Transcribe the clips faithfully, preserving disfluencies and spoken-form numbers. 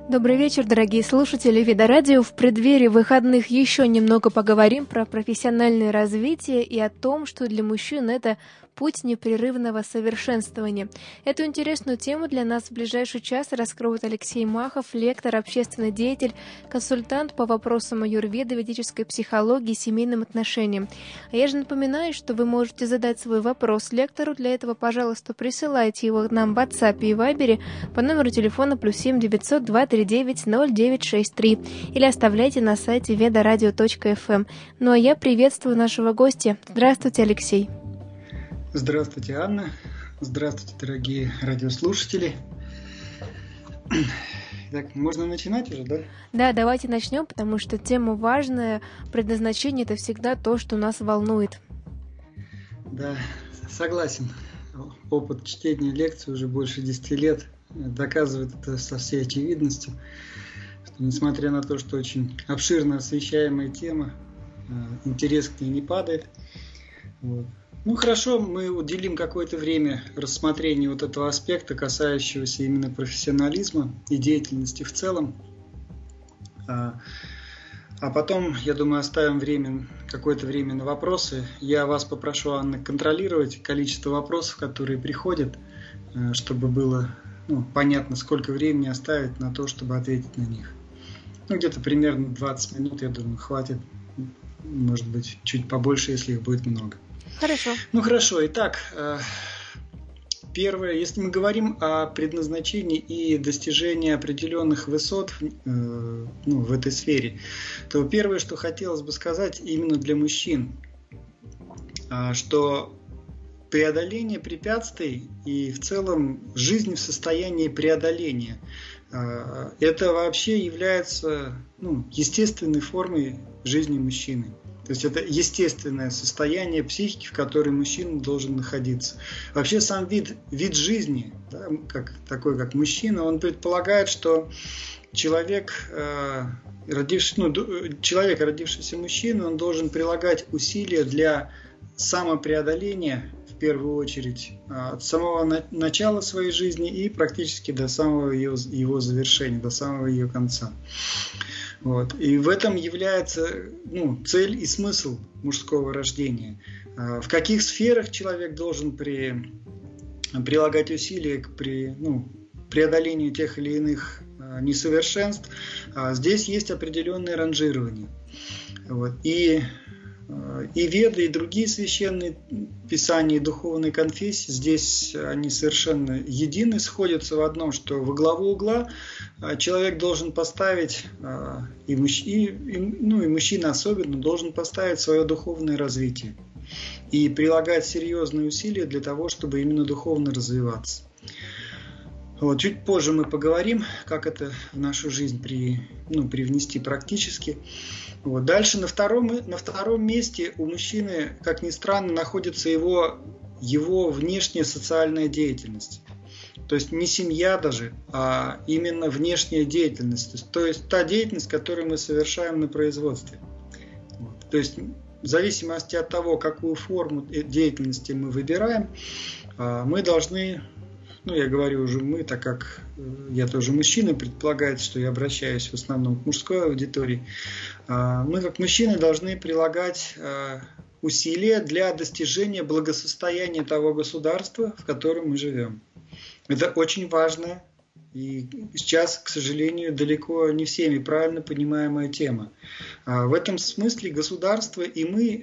Добрый вечер, дорогие слушатели Вида Радио. В преддверии выходных еще немного поговорим про профессиональное развитие и о том, что для мужчин это путь непрерывного совершенствования. Эту интересную тему для нас в ближайший час раскроет Алексей Махов, лектор, общественный деятель, консультант по вопросам аюрведы, ведической психологии и семейным отношениям. А я же напоминаю, что вы можете задать свой вопрос лектору. Для этого, пожалуйста, присылайте его нам в WhatsApp и Viber по номеру телефона плюс семь девятьсот два три девять ноль девять шесть три или оставляйте на сайте ведарадио точка эф эм. Ну а я приветствую нашего гостя. Здравствуйте, Алексей. Здравствуйте, Анна. Здравствуйте, дорогие радиослушатели. Так, можно начинать уже, да? Да, давайте начнем, потому что тема важная. Предназначение — это всегда то, что нас волнует. Да, согласен. Опыт чтения лекций уже больше десяти лет доказывает это со всей очевидностью, что несмотря на то, что очень обширно освещаемая тема, интерес к ней не падает. Вот. Ну хорошо, мы уделим какое-то время рассмотрению вот этого аспекта, касающегося именно профессионализма и деятельности в целом. А, а потом, я думаю, оставим время, какое-то время на вопросы. Я вас попрошу, Анна, контролировать количество вопросов, которые приходят, чтобы было ну, понятно, сколько времени оставить на то, чтобы ответить на них. Ну, где-то примерно двадцать минут, я думаю, хватит. Может быть, чуть побольше, если их будет много. Хорошо. Ну хорошо, итак, первое, если мы говорим о предназначении и достижении определенных высот ну, в этой сфере, то первое, что хотелось бы сказать именно для мужчин, что преодоление препятствий и в целом жизнь в состоянии преодоления, это вообще является ну, естественной формой жизни мужчины. То есть это естественное состояние психики, в которой мужчина должен находиться. Вообще сам вид, вид жизни, да, как, такой как мужчина, он предполагает, что человек, э, родивший, ну, человек, родившийся мужчиной, он должен прилагать усилия для самопреодоления, в первую очередь, от самого на, начала своей жизни и практически до самого ее, его завершения, до самого ее конца. Вот. И в этом является ну, цель и смысл мужского рождения. В каких сферах человек должен при, прилагать усилия к при, ну, преодолению тех или иных несовершенств, здесь есть определенное ранжирование. Вот. И, и Веды, и другие священные писания и духовные конфессии, здесь они совершенно едины, сходятся в одном, что во главу угла человек должен поставить, и, мужч... и, ну, и мужчина особенно, должен поставить свое духовное развитие и прилагать серьезные усилия для того, чтобы именно духовно развиваться. Вот, чуть позже мы поговорим, как это в нашу жизнь при, ну, привнести практически. Вот. Дальше на втором, на втором месте у мужчины, как ни странно, находится его, его внешняя социальная деятельность. То есть не семья даже, а именно внешняя деятельность. То есть, то есть та деятельность, которую мы совершаем на производстве. Вот. То есть в зависимости от того, какую форму деятельности мы выбираем, мы должны, ну я говорю уже мы, так как я тоже мужчина, предполагается, что я обращаюсь в основном к мужской аудитории, мы как мужчины должны прилагать усилия для достижения благосостояния того государства, в котором мы живем. Это очень важно, и сейчас, к сожалению, далеко не всеми правильно понимаемая тема. В этом смысле государство и мы,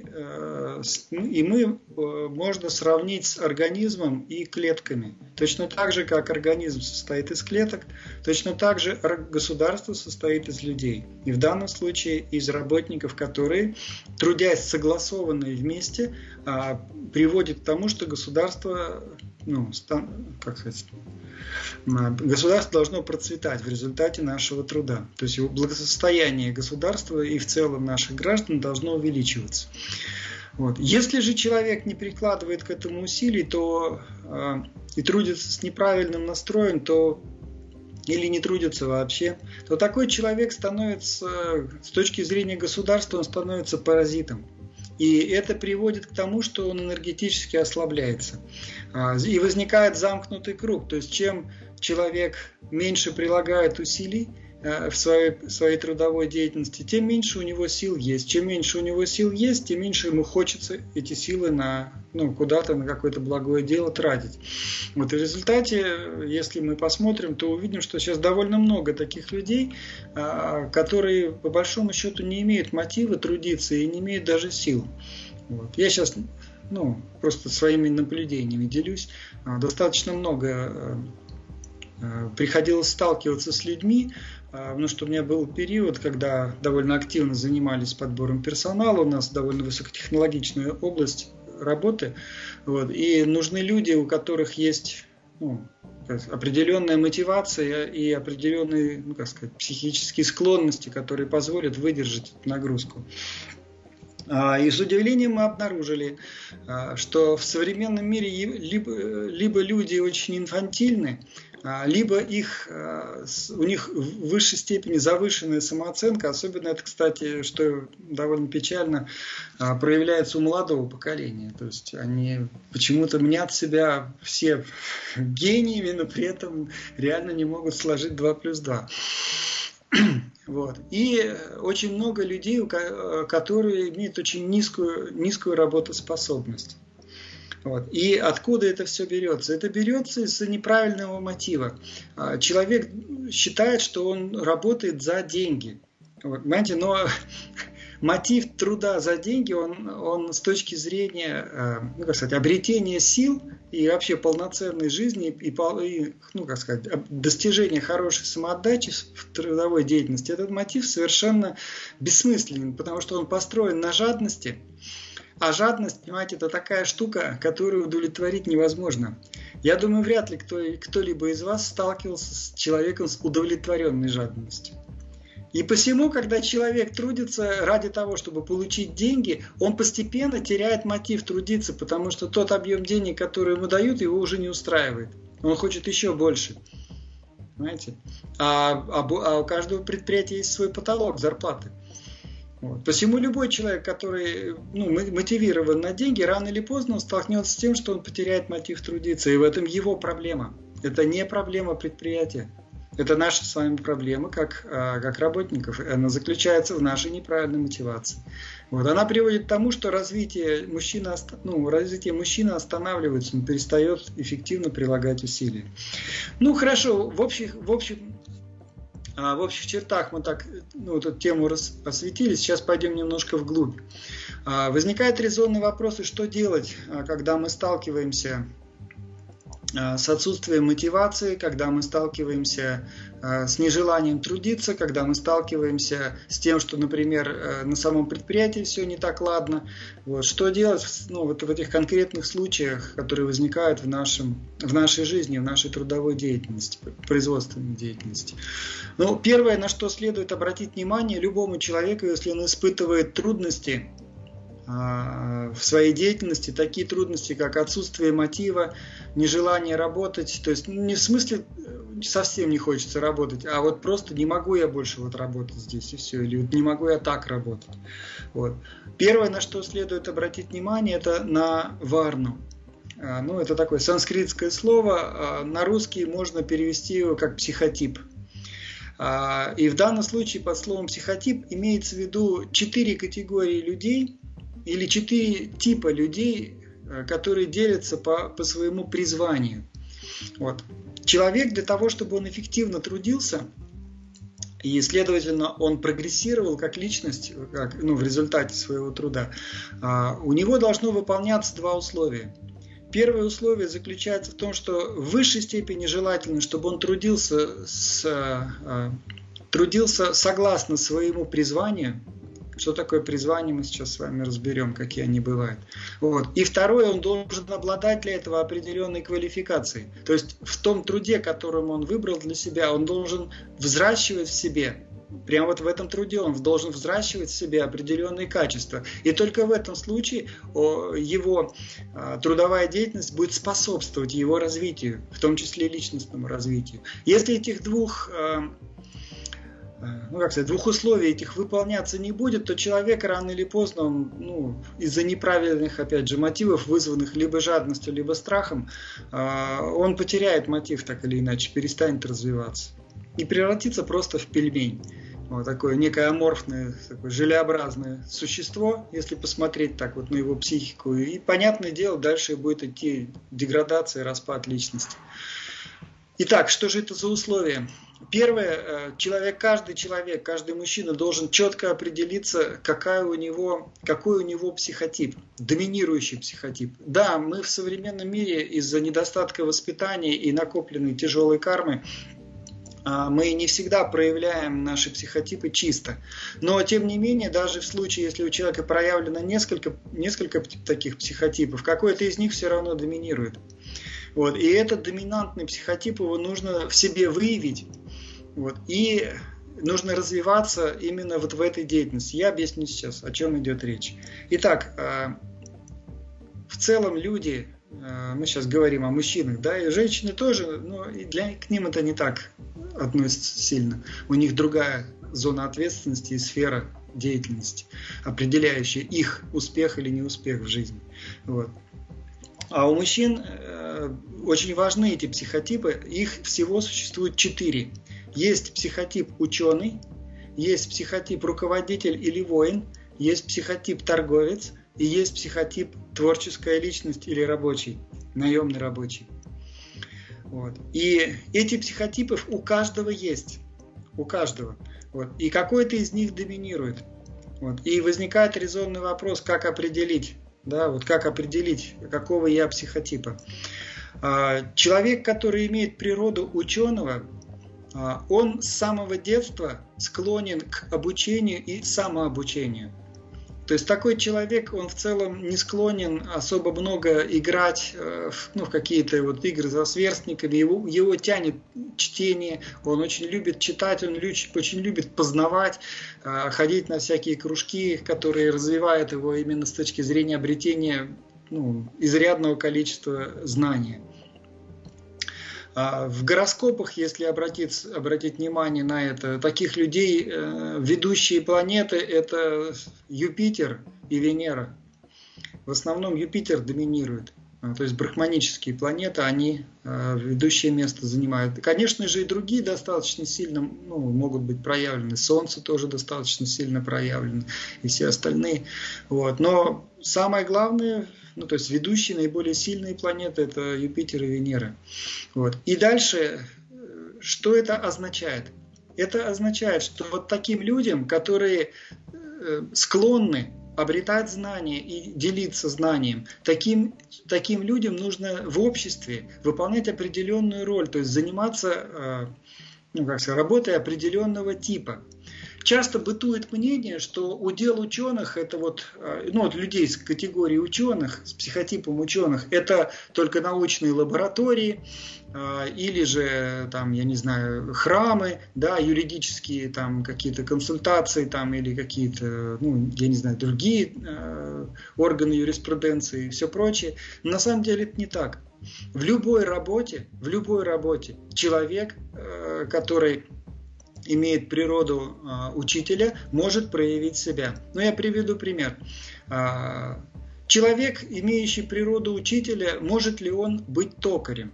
и мы можно сравнить с организмом и клетками. Точно так же, как организм состоит из клеток, точно так же государство состоит из людей. И в данном случае из работников, которые, трудясь согласованно и вместе, приводят к тому, что государство... Ну, как сказать, государство должно процветать в результате нашего труда. То есть его благосостояние государства и в целом наших граждан должно увеличиваться. Вот. Если же человек не прикладывает к этому усилий, то э, и трудится с неправильным настроем, то или не трудится вообще, то такой человек становится, с точки зрения государства, он становится паразитом. И это приводит к тому, что он энергетически ослабляется. И возникает замкнутый круг. То есть чем человек меньше прилагает усилий, в своей, своей трудовой деятельности, тем меньше у него сил есть. Чем меньше у него сил есть, тем меньше ему хочется эти силы на, ну, куда-то, на какое-то благое дело тратить. Вот, и в результате, если мы посмотрим, то увидим, что сейчас довольно много таких людей, которые по большому счету не имеют мотива трудиться и не имеют даже сил. Вот. Я сейчас, ну, просто своими наблюдениями делюсь. Достаточно много приходилось сталкиваться с людьми, потому что у меня был период, когда довольно активно занимались подбором персонала, у нас довольно высокотехнологичная область работы, вот, и нужны люди, у которых есть, ну, определенная мотивация и определенные, ну, как сказать, психические склонности, которые позволят выдержать эту нагрузку. И с удивлением мы обнаружили, что в современном мире либо, либо люди очень инфантильны, либо их, у них в высшей степени завышенная самооценка, особенно это, кстати, что довольно печально, проявляется у молодого поколения. То есть они почему-то мнят себя все гениями, но при этом реально не могут сложить два плюс два. Вот. И очень много людей, которые имеют очень низкую, низкую работоспособность. Вот. И откуда это все берется? Это берется из-за неправильного мотива. Человек считает, что он работает за деньги. Вот, понимаете, но мотив труда за деньги, он, он с точки зрения, ну, как сказать, обретения сил и вообще полноценной жизни и, и, ну, как сказать, достижения хорошей самоотдачи в трудовой деятельности, этот мотив совершенно бессмысленен, потому что он построен на жадности. А жадность, понимаете, это такая штука, которую удовлетворить невозможно. Я думаю, вряд ли кто, кто-либо из вас сталкивался с человеком с удовлетворенной жадностью. И посему, когда человек трудится ради того, чтобы получить деньги, он постепенно теряет мотив трудиться, потому что тот объем денег, который ему дают, его уже не устраивает. Он хочет еще больше. Понимаете? А, а, а у каждого предприятия есть свой потолок зарплаты. Вот. Посему любой человек, который, ну, мотивирован на деньги, рано или поздно он столкнется с тем, что он потеряет мотив трудиться. И в этом его проблема. Это не проблема предприятия. Это наша с вами проблема, как, как работников. Она заключается в нашей неправильной мотивации. Вот. Она приводит к тому, что развитие мужчины, ну, развитие мужчины останавливается, он перестает эффективно прилагать усилия. Ну, хорошо, в общих, в общем... В общих чертах мы так, ну, эту тему осветили, сейчас пойдем немножко вглубь. Возникает резонный вопрос, и что делать, когда мы сталкиваемся с отсутствием мотивации, когда мы сталкиваемся с нежеланием трудиться, когда мы сталкиваемся с тем, что, например, на самом предприятии все не так ладно. Вот. Что делать, ну, вот в этих конкретных случаях, которые возникают в, нашем, в нашей жизни, в нашей трудовой деятельности, производственной деятельности? Ну, первое, на что следует обратить внимание любому человеку, если он испытывает трудности в своей деятельности, такие трудности, как отсутствие мотива, нежелание работать, то есть не в смысле совсем не хочется работать, а вот просто не могу я больше вот работать здесь и все, или вот не могу я так работать. Вот. Первое, на что следует обратить внимание, это на варну. Ну, это такое санскритское слово, на русский можно перевести его как психотип. И в данном случае под словом психотип имеется в виду четыре категории людей, или четыре типа людей, которые делятся по, по своему призванию. Вот. Человек для того, чтобы он эффективно трудился, и, следовательно, он прогрессировал как личность, как, ну, в результате своего труда, у него должно выполняться два условия. Первое условие заключается в том, что в высшей степени желательно, чтобы он трудился, с, трудился согласно своему призванию. Что такое призвание, мы сейчас с вами разберем, какие они бывают. Вот. И второе, он должен обладать для этого определенной квалификацией. То есть в том труде, которым он выбрал для себя, он должен взращивать в себе, прямо вот в этом труде он должен взращивать в себе определенные качества. И только в этом случае его трудовая деятельность будет способствовать его развитию, в том числе личностному развитию. Если этих двух... Ну, как сказать, двух условий этих выполняться не будет, то человек рано или поздно, он, ну, из-за неправильных, опять же, мотивов, вызванных либо жадностью, либо страхом, он потеряет мотив так или иначе, перестанет развиваться. не превратиться просто в пельмень. Вот такое некое аморфное, такое желеобразное существо, если посмотреть так вот на его психику. И, понятное дело, дальше будет идти деградация, распад личности. Итак, что же это за условия? Первое, человек, каждый человек, каждый мужчина должен четко определиться, какая у него, какой у него психотип, доминирующий психотип. Да, мы в современном мире из-за недостатка воспитания и накопленной тяжелой кармы мы не всегда проявляем наши психотипы чисто. Но, тем не менее, даже в случае, если у человека проявлено несколько, несколько таких психотипов, какой-то из них все равно доминирует. Вот. И этот доминантный психотип, его нужно в себе выявить. Вот. И нужно развиваться именно вот в этой деятельности. Я объясню сейчас, о чем идет речь. Итак, в целом люди, мы сейчас говорим о мужчинах, да, и женщины тоже, но и для, к ним это не так относится сильно. У них другая зона ответственности и сфера деятельности, определяющая их успех или неуспех в жизни. Вот. А у мужчин э, очень важны эти психотипы. Их всего существует четыре. Есть психотип ученый, есть психотип руководитель или воин, есть психотип торговец и есть психотип творческая личность или рабочий, наемный рабочий. Вот. И эти психотипы у каждого есть. У каждого. Вот. И какой-то из них доминирует. Вот. И возникает резонный вопрос, как определить, да, вот как определить, какого я психотипа. Человек, который имеет природу ученого, он с самого детства склонен к обучению и самообучению. То есть такой человек, он в целом не склонен особо много играть ну, в какие-то вот игры со сверстниками. Его, его тянет чтение, он очень любит читать, он очень любит познавать, ходить на всякие кружки, которые развивают его именно с точки зрения обретения ну, изрядного количества знаний. В гороскопах, если обратить, обратить внимание на это, таких людей ведущие планеты – это Юпитер и Венера. В основном Юпитер доминирует. То есть брахманические планеты, они ведущее место занимают. Конечно же, и другие достаточно сильно ну, могут быть проявлены. Солнце тоже достаточно сильно проявлено. И все остальные. Вот. Но самое главное, ну, то есть ведущие, наиболее сильные планеты – это Юпитер и Венера. Вот. И дальше, что это означает? Это означает, что вот таким людям, которые склонны обретать знания и делиться знанием, таким, таким людям нужно в обществе выполнять определенную роль, то есть заниматься ну, как сказать, работой определенного типа. Часто бытует мнение, что удел ученых, это вот, ну, вот людей с категории ученых, с психотипом ученых, это только научные лаборатории, или же, там, я не знаю, храмы, да, юридические там какие-то консультации, там, или какие-то, ну, я не знаю, другие э, органы юриспруденции и все прочее. Но на самом деле это не так. В любой работе, в любой работе человек, э, который имеет природу э, учителя, может проявить себя. Но я приведу пример. Э, человек, имеющий природу учителя, может ли он быть токарем?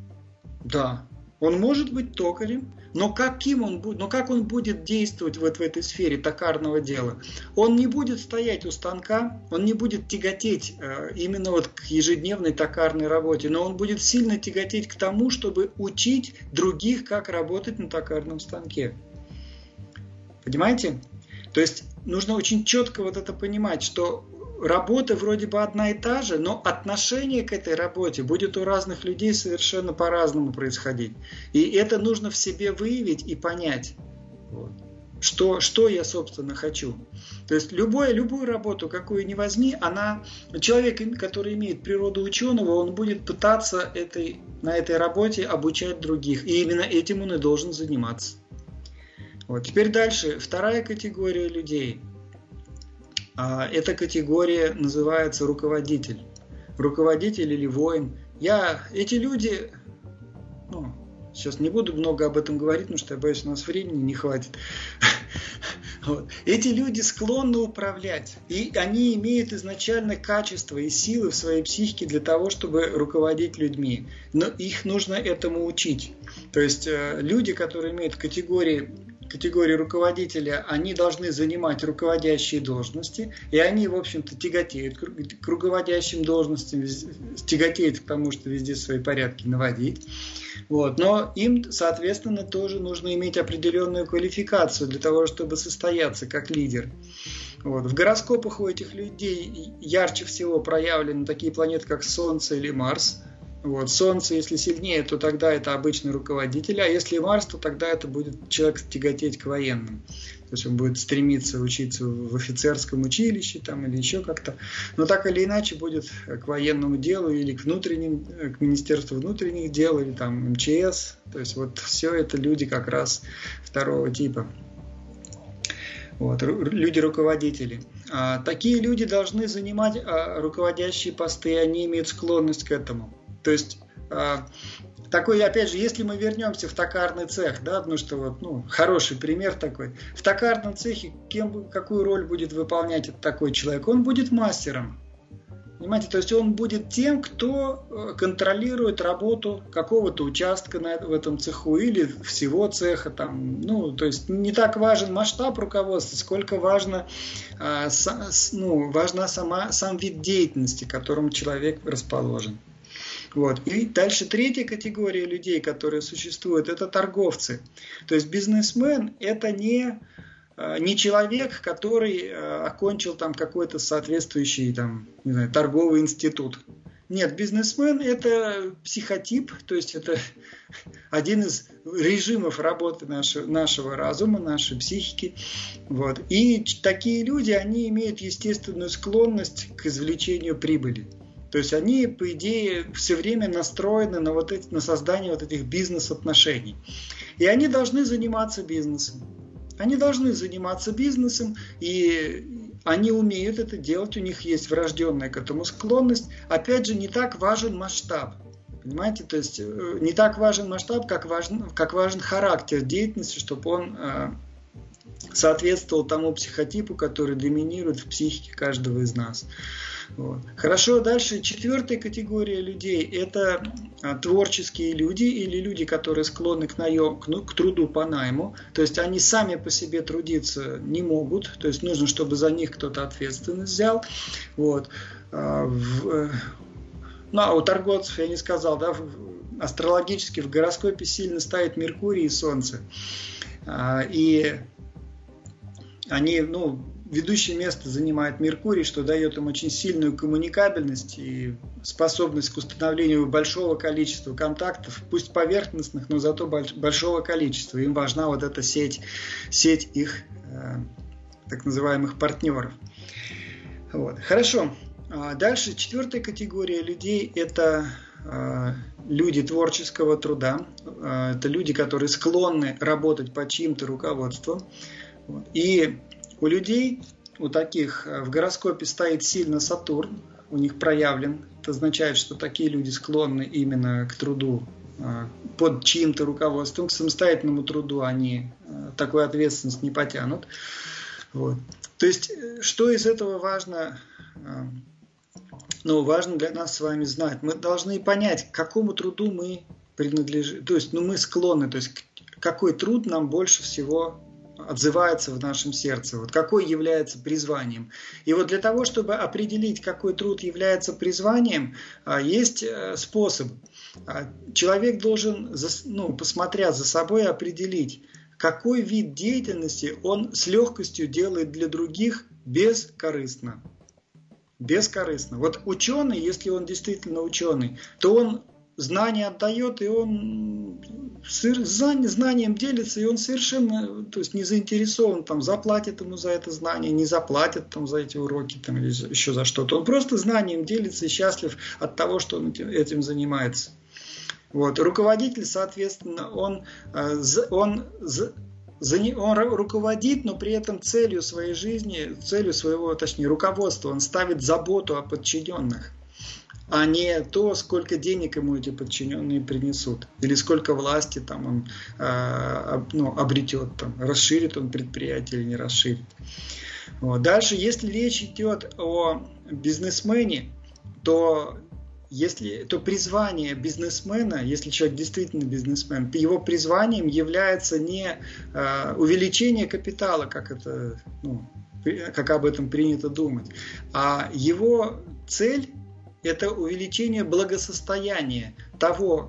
Да, он может быть токарем, но каким он будет, но как он будет действовать вот в этой сфере токарного дела? Он не будет стоять у станка, он не будет тяготеть э, именно вот к ежедневной токарной работе, но он будет сильно тяготеть к тому, чтобы учить других, как работать на токарном станке. Понимаете? То есть нужно очень четко вот это понимать, что работа вроде бы одна и та же, но отношение к этой работе будет у разных людей совершенно по-разному происходить. И это нужно в себе выявить и понять, вот, что, что я, собственно, хочу. То есть любое, любую работу, какую ни возьми, она, человек, который имеет природу ученого, он будет пытаться этой, на этой работе обучать других. И именно этим он и должен заниматься. Вот. Теперь дальше. Вторая категория людей. Эта категория называется руководитель. Руководитель или воин. Я, эти люди, ну, Сейчас не буду много об этом говорить, потому что я боюсь, у нас времени не хватит. Вот. Эти люди склонны управлять, и они имеют изначально качество и силы в своей психике для того, чтобы руководить людьми. Но их нужно этому учить. То есть э, люди, которые имеют категории, категории руководителя, они должны занимать руководящие должности, и они, в общем-то, тяготеют к руководящим должностям, тяготеют к тому, что везде свои порядки наводить. Вот. Но им, соответственно, тоже нужно иметь определенную квалификацию для того, чтобы состояться как лидер. Вот. В гороскопах у этих людей ярче всего проявлены такие планеты, как Солнце или Марс. Вот. Солнце, если сильнее, то тогда это обычный руководитель, а если Марс, то тогда это будет человек тяготеть к военным. То есть он будет стремиться учиться в офицерском училище там, или еще как-то. Но так или иначе будет к военному делу или к внутренним, к Министерству внутренних дел, или там эм че эс. То есть вот все это люди как раз второго типа. Вот, люди-руководители. А, такие люди должны занимать а, руководящие посты, они имеют склонность к этому. То есть а, такой, опять же, если мы вернемся в токарный цех, да, потому что вот, ну, хороший пример такой. В токарном цехе кем, какую роль будет выполнять такой человек? Он будет мастером. Понимаете, то есть он будет тем, кто контролирует работу какого-то участка на, в этом цеху или всего цеха. Там, ну, то есть не так важен масштаб руководства, сколько важно, а, с, ну, важна сама, сам вид деятельности, к которому человек расположен. Вот. И дальше третья категория людей, которые существуют, это торговцы. То есть бизнесмен это не, не человек, который окончил там какой-то соответствующий там, не знаю, торговый институт. Нет, бизнесмен это психотип, то есть это один из режимов работы нашего, нашего разума, нашей психики. Вот. И такие люди, они имеют естественную склонность к извлечению прибыли. То есть они, по идее, все время настроены на, вот эти, на создание вот этих бизнес-отношений. И они должны заниматься бизнесом. Они должны заниматься бизнесом, и они умеют это делать, у них есть врожденная к этому склонность. Опять же, не так важен масштаб. Понимаете, то есть не так важен масштаб, как важен, как важен характер деятельности, чтобы он э, соответствовал тому психотипу, который доминирует в психике каждого из нас. Вот. Хорошо, дальше четвертая категория людей – это а, творческие люди или люди, которые склонны к, наем, к, ну, к труду по найму. То есть они сами по себе трудиться не могут, то есть нужно, чтобы за них кто-то ответственность взял. Вот. А, в, ну, а у торговцев, я не сказал, да, в, астрологически в гороскопе сильно стоит Меркурий и Солнце. А, и они, ну, ведущее место занимает Меркурий, что дает им очень сильную коммуникабельность и способность к установлению большого количества контактов, пусть поверхностных, но зато большого количества. Им важна вот эта сеть, сеть их э, так называемых партнеров. Вот. Хорошо. Дальше четвертая категория людей – это э, люди творческого труда. Э, это люди, которые склонны работать под чьим-то руководством. Вот. И у людей, у таких в гороскопе стоит сильно Сатурн, у них проявлен. Это означает, что такие люди склонны именно к труду под чьим-то руководством. К самостоятельному труду они такую ответственность не потянут. Вот. То есть, что из этого важно, ну, важно для нас с вами знать? Мы должны понять, к какому труду мы принадлежим, то есть, ну, мы склонны, то есть, какой труд нам больше всего отзывается в нашем сердце, вот какой является призванием. И вот для того, чтобы определить, какой труд является призванием, есть способ. Человек должен, ну, посмотря за собой, определить, какой вид деятельности он с легкостью делает для других бескорыстно. Бескорыстно. Вот ученый, если он действительно ученый, то он знания отдает, и он знанием делится, и он совершенно, то есть, не заинтересован, там, заплатит ему за это знание, не заплатит там, за эти уроки там, или еще за что-то. Он просто знанием делится и счастлив от того, что он этим занимается. Вот. Руководитель, соответственно, он, он, он руководит, но при этом целью своей жизни, целью своего, точнее, руководства, он ставит заботу о подчиненных. а не то, сколько денег ему эти подчиненные принесут, или сколько власти там он э, ну, обретет, там, расширит он предприятие или не расширит. Вот. Дальше, если речь идет о бизнесмене, то, если, то призвание бизнесмена, если человек действительно бизнесмен, его призванием является не э, увеличение капитала, как это, ну, как об этом принято думать, а его цель – это увеличение благосостояния того,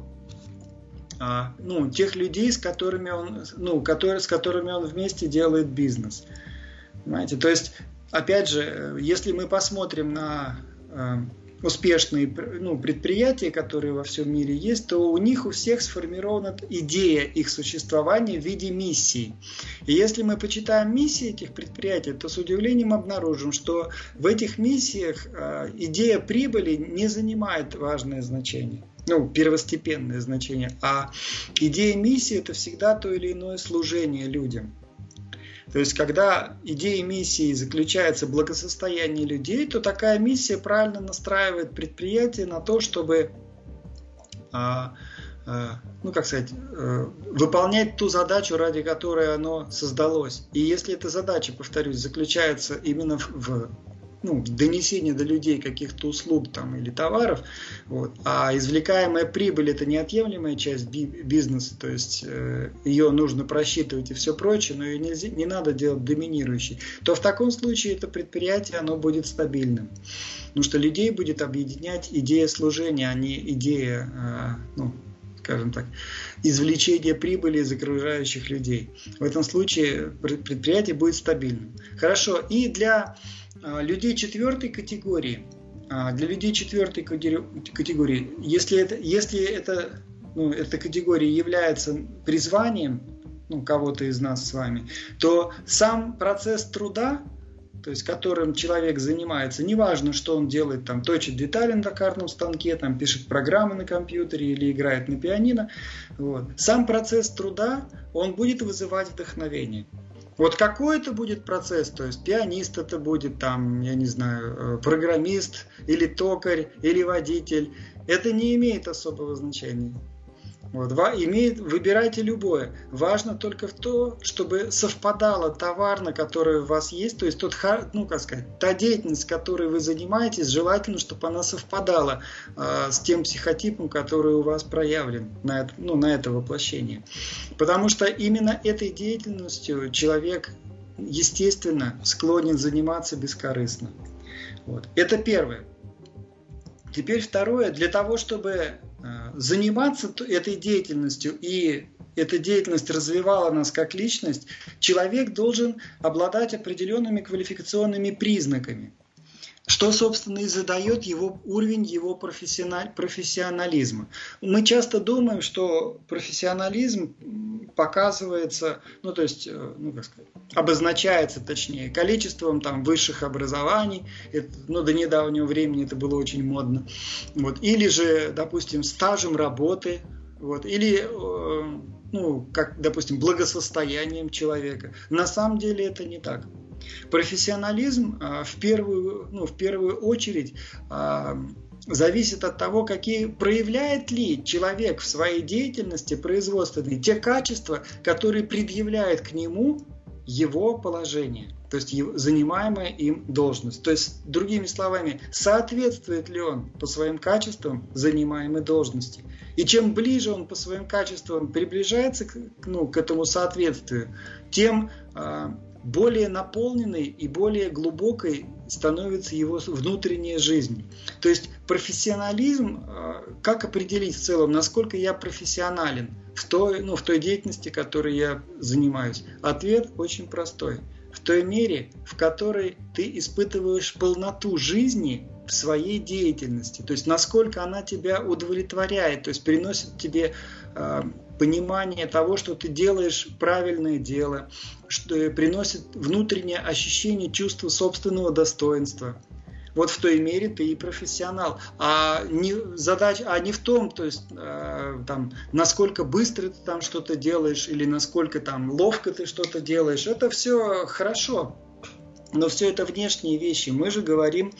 а, ну, тех людей, с которыми он, ну, которые, с которыми он вместе делает бизнес. Понимаете? То есть, опять же, если мы посмотрим на а, успешные, ну, предприятия, которые во всем мире есть, то у них у всех сформирована идея их существования в виде миссии. И если мы почитаем миссии этих предприятий, то с удивлением обнаружим, что в этих миссиях э, идея прибыли не занимает важное значение, ну, первостепенное значение, а идея миссии – это всегда то или иное служение людям. То есть, когда идея миссии заключается в благосостоянии людей, то такая миссия правильно настраивает предприятие на то, чтобы, а, а, ну, как сказать, а, выполнять ту задачу, ради которой оно создалось. И если эта задача, повторюсь, заключается именно в, в ну, донесение до людей каких-то услуг там, или товаров, вот, а извлекаемая прибыль – это неотъемлемая часть бизнеса, то есть э, ее нужно просчитывать и все прочее, но ее нельзя, не надо делать доминирующей, то в таком случае это предприятие оно будет стабильным. Потому что людей будет объединять идея служения, а не идея, э, ну, скажем так, извлечения прибыли из окружающих людей. В этом случае предприятие будет стабильным. Хорошо, и для людей четвертой категории, для людей четвертой категории, если это, если это, ну, эта категория является призванием, ну, кого-то из нас с вами, то сам процесс труда, то есть которым человек занимается, неважно, что он делает, там, точит детали на токарном станке, там, пишет программы на компьютере или играет на пианино, вот, сам процесс труда, он будет вызывать вдохновение. Вот какой это будет процесс, то есть пианист это будет, там, я не знаю, программист, или токарь, или водитель, это не имеет особого значения. Вот, имеет, выбирайте любое. Важно только в то, чтобы совпадала товар, на который у вас есть, то есть тот, ну, как сказать, та деятельность, которой вы занимаетесь, желательно, чтобы она совпадала э, с тем психотипом, который у вас проявлен на это, ну, на это воплощение. Потому что именно этой деятельностью человек, естественно, склонен заниматься бескорыстно. Вот. Это первое. Теперь второе. Для того, чтобы заниматься этой деятельностью, и эта деятельность развивала нас как личность, человек должен обладать определенными квалификационными признаками, что, собственно, и задает его уровень его профессионализма. Мы часто думаем, что профессионализм показывается, ну, то есть, ну, как сказать, обозначается, точнее, количеством там высших образований, это, ну, до недавнего времени это было очень модно, вот, или же, допустим, стажем работы, вот, или, ну, как, допустим, благосостоянием человека. На самом деле это не так. Профессионализм в первую, ну, в первую очередь зависит от того, какие проявляет ли человек в своей деятельности производственной те качества, которые предъявляет к нему его положение, то есть занимаемая им должность. То есть, другими словами, соответствует ли он по своим качествам занимаемой должности. И чем ближе он по своим качествам приближается к, ну, к этому соответствию, тем э, более наполненной и более глубокой становится его внутренняя жизнь. То есть профессионализм, э, как определить в целом, насколько я профессионален в той, ну, в той деятельности, которой я занимаюсь? Ответ очень простой. В той мере, в которой ты испытываешь полноту жизни в своей деятельности, то есть насколько она тебя удовлетворяет, то есть приносит тебе э, понимание того, что ты делаешь правильное дело, что приносит внутреннее ощущение чувства собственного достоинства. Вот в той мере ты и профессионал. А не, задача, а не в том, то есть, э, там, насколько быстро ты там что-то делаешь или насколько там ловко ты что-то делаешь. Это все хорошо, но все это внешние вещи. Мы же говорим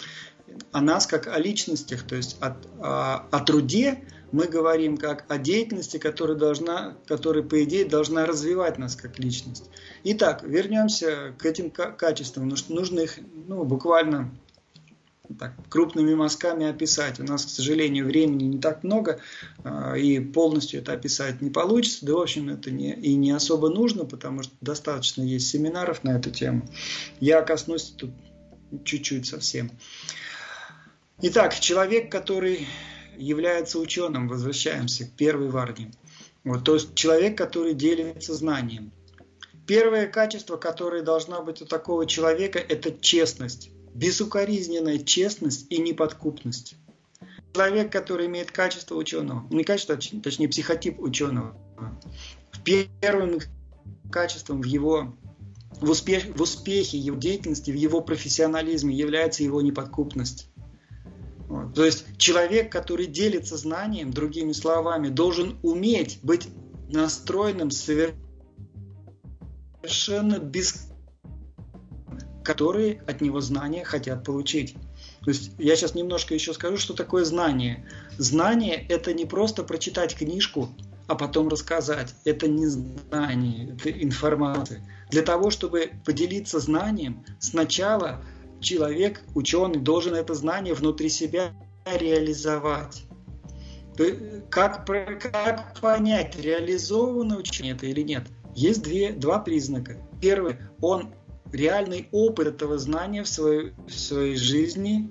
о нас как о личностях, то есть о, о, о труде мы говорим как о деятельности, которая, должна, которая, по идее, должна развивать нас как личность. Итак, вернемся к этим качествам. Нужно их ну, буквально так, крупными мазками описать. У нас, к сожалению, времени не так много, и полностью это описать не получится. Да, в общем, это не, и не особо нужно, потому что достаточно есть семинаров на эту тему. Я коснусь тут чуть-чуть совсем. Итак, человек, который является ученым, возвращаемся к первой варне. Вот, то есть человек, который делится знанием. Первое качество, которое должно быть у такого человека, это честность. Безукоризненная честность и неподкупность. Человек, который имеет качество ученого, не качество, точнее психотип ученого, первым качеством в его в, успех, в успехе его деятельности, в его профессионализме является его неподкупность. Вот. То есть человек, который делится знанием, другими словами, должен уметь быть настроенным совершенно без которые от него знания хотят получить. То есть я сейчас немножко еще скажу, что такое знание. Знание – это не просто прочитать книжку, а потом рассказать. Это не знание, это информация. Для того, чтобы поделиться знанием, сначала человек, ученый, должен это знание внутри себя реализовать. Как, как понять, реализовано учение это или нет? Есть две, два признака. Первый – он реальный опыт этого знания в своей, в своей жизни,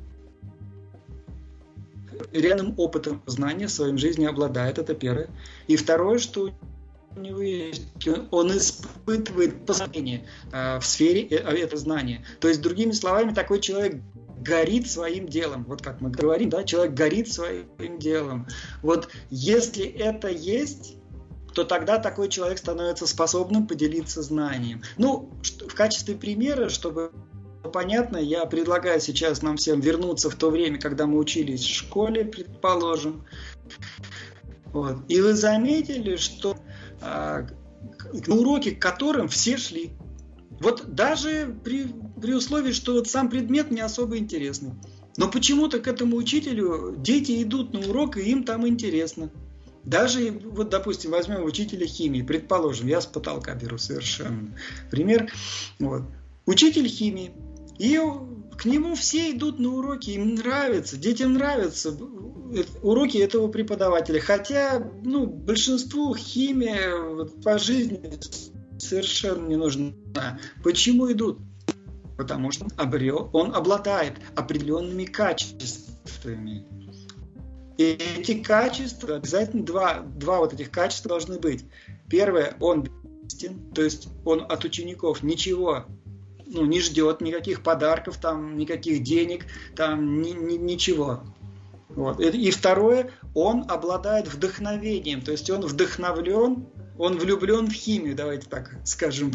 реальным опытом знания в своей жизни обладает, это первое. И второе, что у него есть, он испытывает познание э, в сфере этого знания. То есть, другими словами, такой человек горит своим делом. Вот как мы говорим, да, человек горит своим делом. Вот если это есть, то тогда такой человек становится способным поделиться знанием. Ну, в качестве примера, чтобы понятно, я предлагаю сейчас нам всем вернуться в то время, когда мы учились в школе, предположим. Вот. И вы заметили, что а, на уроки, к которым все шли. Вот даже при, при условии, что вот сам предмет не особо интересный. Но почему-то к этому учителю дети идут на урок, и им там интересно. Даже, вот, допустим, возьмем учителя химии, предположим, я с потолка беру совершенно пример. Вот. Учитель химии, и к нему все идут на уроки, им нравится, детям нравятся уроки этого преподавателя. Хотя, ну, большинству химия вот, по жизни совершенно не нужна. Почему идут? Потому что он, обрел, он обладает определенными качествами. И эти качества, обязательно два, два вот этих качества должны быть. Первое, он бесчестен, то есть он от учеников ничего ну, не ждет, никаких подарков, там, никаких денег, там, ни, ни, ничего. Вот. И второе, он обладает вдохновением, то есть он вдохновлен, он влюблен в химию, давайте так скажем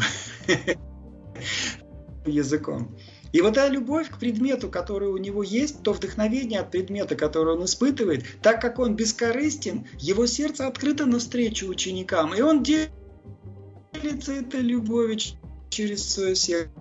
языком. И вот эта любовь к предмету, который у него есть, то вдохновение от предмета, который он испытывает, так как он бескорыстен, его сердце открыто навстречу ученикам, и он делится этой любовью через свое сердце.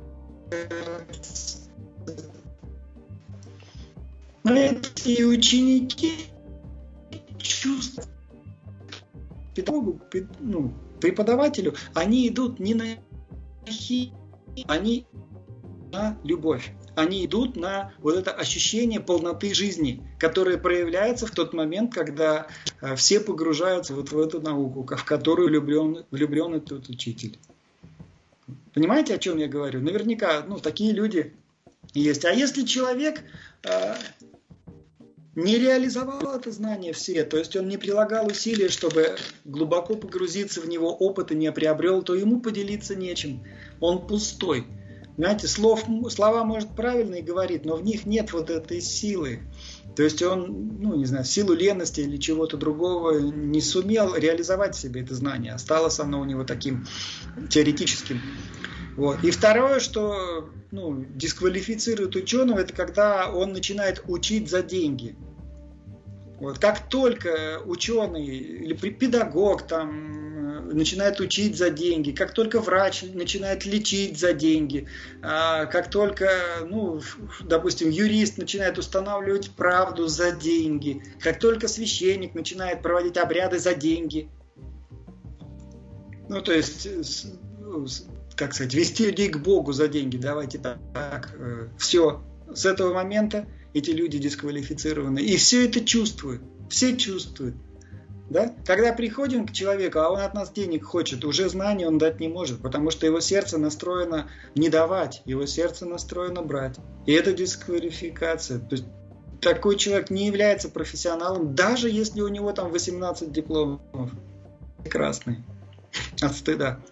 Но эти ученики чувствуют педагогу, ну, преподавателю, они идут не на химию, они на любовь. Они идут на вот это ощущение полноты жизни, которое проявляется в тот момент, когда все погружаются вот в эту науку, в которую влюблен, влюблен этот учитель. Понимаете, о чем я говорю? Наверняка ну, такие люди есть. А если человек э, не реализовал это знание в себе, то есть он не прилагал усилия, чтобы глубоко погрузиться в него, опыта не приобрел, то ему поделиться нечем. Он пустой. Знаете, слов, слова, может, правильные говорит, но в них нет вот этой силы. То есть он, ну, не знаю, силу ленности или чего-то другого не сумел реализовать в себе это знание. Осталось оно у него таким теоретическим. Вот. И второе, что ну, дисквалифицирует ученого, это когда он начинает учить за деньги. Вот. Как только ученый или педагог там начинает учить за деньги, как только врач начинает лечить за деньги, как только, ну, допустим, юрист начинает устанавливать правду за деньги, как только священник начинает проводить обряды за деньги, ну, то есть, как сказать, вести людей к Богу за деньги, давайте так, так все, с этого момента эти люди дисквалифицированы. И все это чувствуют. Все чувствуют. Да? Когда приходим к человеку, а он от нас денег хочет, уже знания он дать не может, потому что его сердце настроено не давать, его сердце настроено брать. И это дисквалификация. То есть такой человек не является профессионалом, даже если у него там восемнадцать дипломов. Прекрасный. От стыда.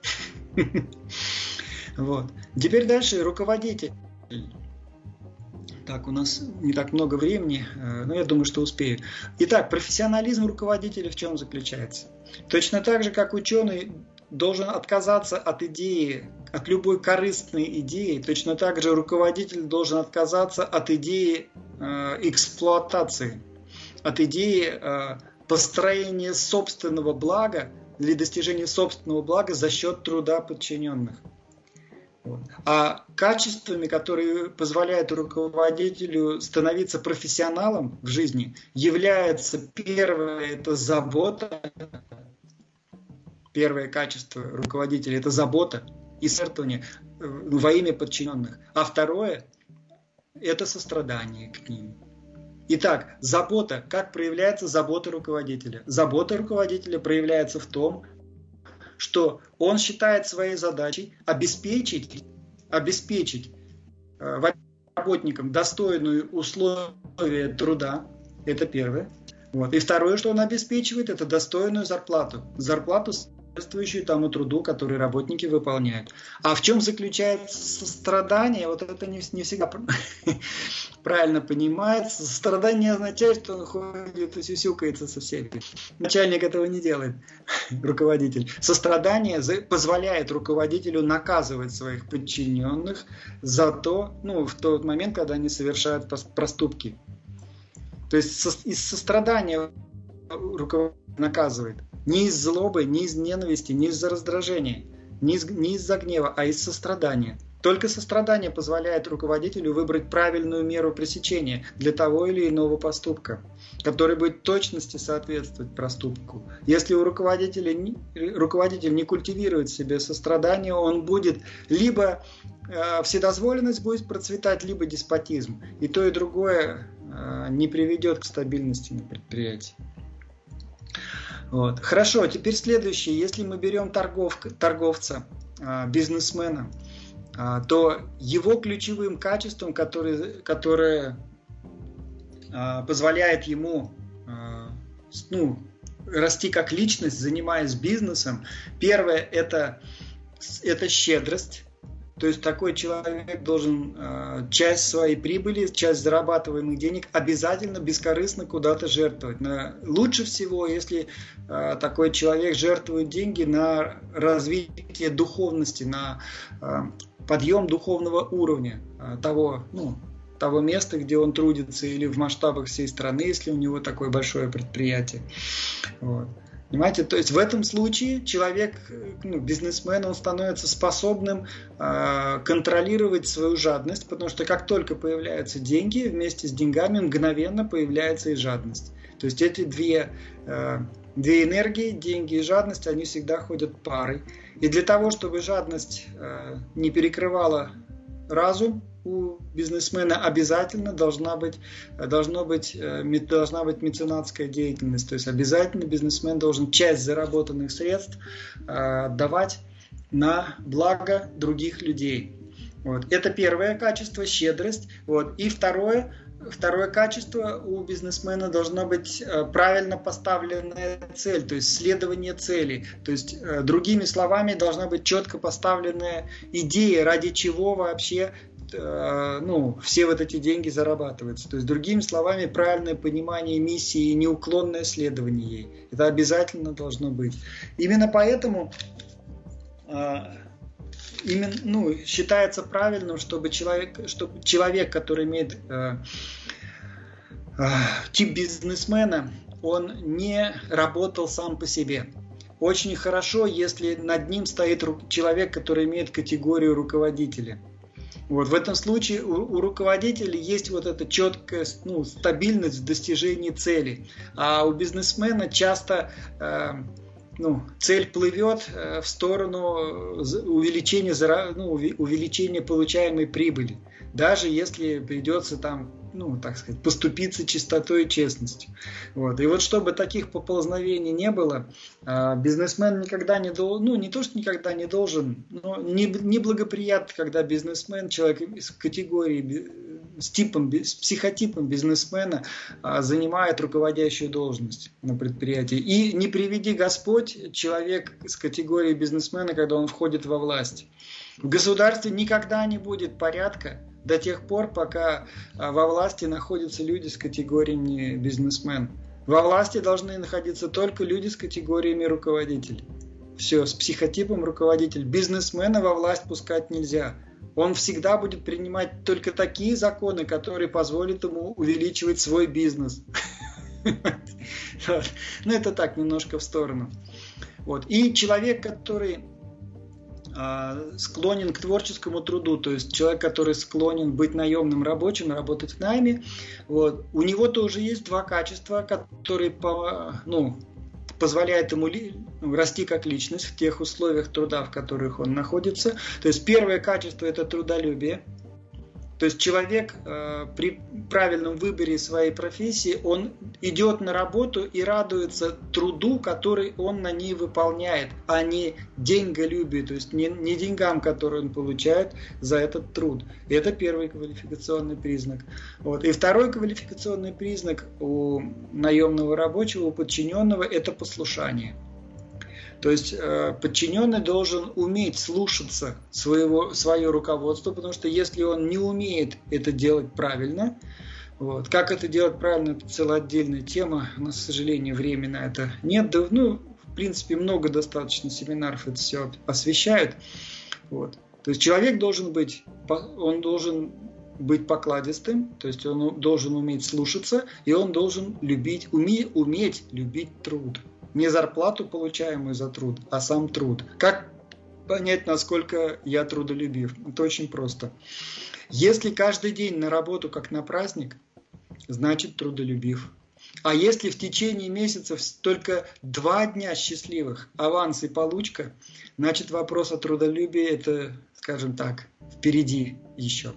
Вот. Теперь дальше руководитель. Так, у нас не так много времени, но я думаю, что успею. Итак, профессионализм руководителя в чем заключается? Точно так же, как ученый должен отказаться от идеи, от любой корыстной идеи, точно так же руководитель должен отказаться от идеи э, эксплуатации, от идеи э, построения собственного блага или достижения собственного блага за счет труда подчиненных. А качествами, которые позволяют руководителю становиться профессионалом в жизни, является первое – это забота. Первое качество руководителя – это забота и жертвование во имя подчиненных. А второе – это сострадание к ним. Итак, забота. Как проявляется забота руководителя? Забота руководителя проявляется в том, что он считает своей задачей обеспечить, обеспечить э, работникам достойные условия труда. Это первое. Вот. И второе, что он обеспечивает, это достойную зарплату. Зарплату, соответствующую тому труду, который работники выполняют. А в чем заключается сострадание? Вот это не, не всегда правильно понимается. Сострадание означает, что он ходит и сюсюкается со всеми. Начальник этого не делает, руководитель. Сострадание позволяет руководителю наказывать своих подчиненных за то, ну, в тот момент, когда они совершают проступки. То есть из сострадания руководитель наказывает. Не из злобы, не из ненависти, не из-за раздражения, не, из, не из-за гнева, а из сострадания. Только сострадание позволяет руководителю выбрать правильную меру пресечения для того или иного поступка, который будет в точности соответствовать проступку. Если у руководителя руководитель не культивирует в себе сострадание, он будет либо э, вседозволенность будет процветать, либо деспотизм. И то, и другое э, не приведет к стабильности на предприятии. Вот. Хорошо, теперь следующее. Если мы берем торгов, торговца, бизнесмена, то его ключевым качеством, которое, которое позволяет ему ну, расти как личность, занимаясь бизнесом, первое это, это щедрость. То есть такой человек должен э, часть своей прибыли, часть зарабатываемых денег обязательно бескорыстно куда-то жертвовать. Но лучше всего, если э, такой человек жертвует деньги на развитие духовности, на э, подъем духовного уровня э, того, ну, того места, где он трудится, или в масштабах всей страны, если у него такое большое предприятие. Вот. Понимаете, то есть в этом случае человек, ну, бизнесмен, он становится способным э, контролировать свою жадность, потому что как только появляются деньги, вместе с деньгами мгновенно появляется и жадность. То есть эти две, э, две энергии, деньги и жадность, они всегда ходят парой. И для того, чтобы жадность э, не перекрывала разум, у бизнесмена обязательно должна быть, должно быть, должна быть меценатская деятельность. То есть обязательно бизнесмен должен часть заработанных средств давать на благо других людей. Вот. Это первое качество – щедрость. Вот. И второе, второе качество у бизнесмена должна быть правильно поставленная цель, то есть следование цели. То есть, другими словами, должна быть четко поставленная идея, ради чего вообще ну, все вот эти деньги зарабатываются. То есть, другими словами, правильное понимание миссии и неуклонное следование ей. Это обязательно должно быть. Именно поэтому именно, ну, считается правильным, чтобы человек, чтобы человек, который имеет тип бизнесмена, он не работал сам по себе. Очень хорошо, если над ним стоит человек, который имеет категорию руководителя. Вот в этом случае у, у руководителя есть вот эта четкая, ну, стабильность в достижении цели. А у бизнесмена часто э, ну, цель плывет э, в сторону увеличения, ну, увеличения получаемой прибыли. Даже если придется там, ну, так сказать, поступиться чистотой и честностью. Вот. И вот чтобы таких поползновений не было, бизнесмен никогда не должен, ну, не то, что никогда не должен, но неблагоприятно, когда бизнесмен, человек из категории, с типом, с психотипом бизнесмена занимает руководящую должность на предприятии. И не приведи Господь, человек с категории бизнесмена, когда он входит во власть. В государстве никогда не будет порядка до тех пор, пока во власти находятся люди с категориями бизнесмен. Во власти должны находиться только люди с категориями руководителей. Все, с психотипом руководитель. Бизнесмена во власть пускать нельзя. Он всегда будет принимать только такие законы, которые позволят ему увеличивать свой бизнес. Ну, это так, немножко в сторону. И человек, который склонен к творческому труду, то есть человек, который склонен быть наемным рабочим, работать в найме, вот, у него тоже есть два качества, которые по, ну, позволяют ему ли, ну, расти как личность в тех условиях труда, в которых он находится. То есть первое качество – это трудолюбие. То есть человек э, при правильном выборе своей профессии, он идет на работу и радуется труду, который он на ней выполняет, а не деньголюбие, то есть не, не деньгам, которые он получает за этот труд. И это первый квалификационный признак. Вот. И второй квалификационный признак у наемного рабочего, у подчиненного – это послушание. То есть э, подчиненный должен уметь слушаться своего, свое руководство, потому что если он не умеет это делать правильно, вот, как это делать правильно, это целая отдельная тема, у нас, к сожалению, времени на это нет. Да, ну, в принципе, много достаточно семинаров это все освещают. Вот. То есть человек должен быть, он должен быть покладистым, то есть он должен уметь слушаться, и он должен любить, уме, уметь любить труд. Не зарплату, получаемую за труд, а сам труд. Как понять, насколько я трудолюбив? Это очень просто. Если каждый день на работу как на праздник, значит трудолюбив. А если в течение месяцев только два дня счастливых, аванс и получка, значит вопрос о трудолюбии – это, скажем так, впереди еще.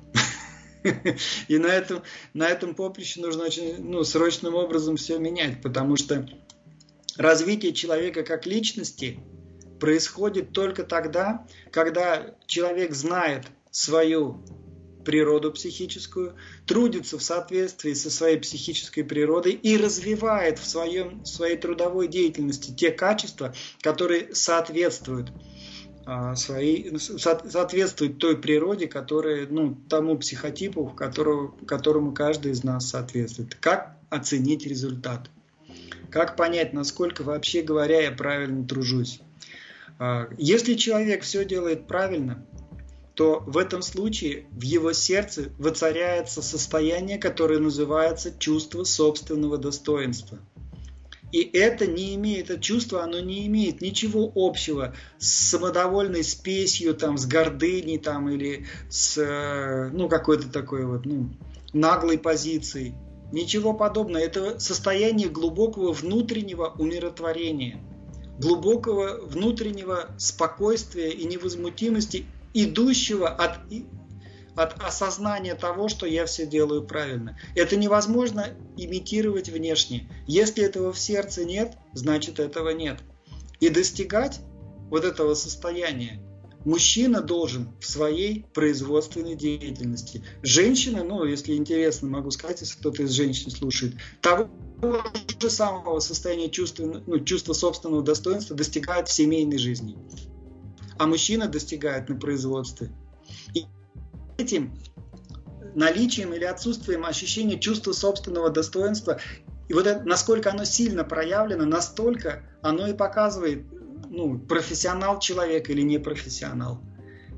И на этом, на этом поприще нужно очень, ну, срочным образом все менять, потому что развитие человека как личности происходит только тогда, когда человек знает свою природу психическую, трудится в соответствии со своей психической природой и развивает в, своем, в своей трудовой деятельности те качества, которые соответствуют, а, своей, со, соответствуют той природе, которая, ну, тому психотипу, которого, которому каждый из нас соответствует. Как оценить результат? Как понять, насколько, вообще говоря, я правильно тружусь? Если человек все делает правильно, то в этом случае в его сердце воцаряется состояние, которое называется чувство собственного достоинства. И это не имеет, это чувство, оно не имеет ничего общего с самодовольной спесью, там, с гордыней там, или с, ну, какой-то такой вот, ну, наглой позицией. Ничего подобного. Это состояние глубокого внутреннего умиротворения, глубокого внутреннего спокойствия и невозмутимости, идущего от, от осознания того, что я все делаю правильно. Это невозможно имитировать внешне. Если этого в сердце нет, значит этого нет. И достигать вот этого состояния мужчина должен в своей производственной деятельности. Женщина, ну, если интересно, могу сказать, если кто-то из женщин слушает, того же самого состояния чувства, ну, чувства собственного достоинства достигает в семейной жизни. А мужчина достигает на производстве. И этим наличием или отсутствием ощущения чувства собственного достоинства, и вот это, насколько оно сильно проявлено, настолько оно и показывает, ну, профессионал человек или не профессионал.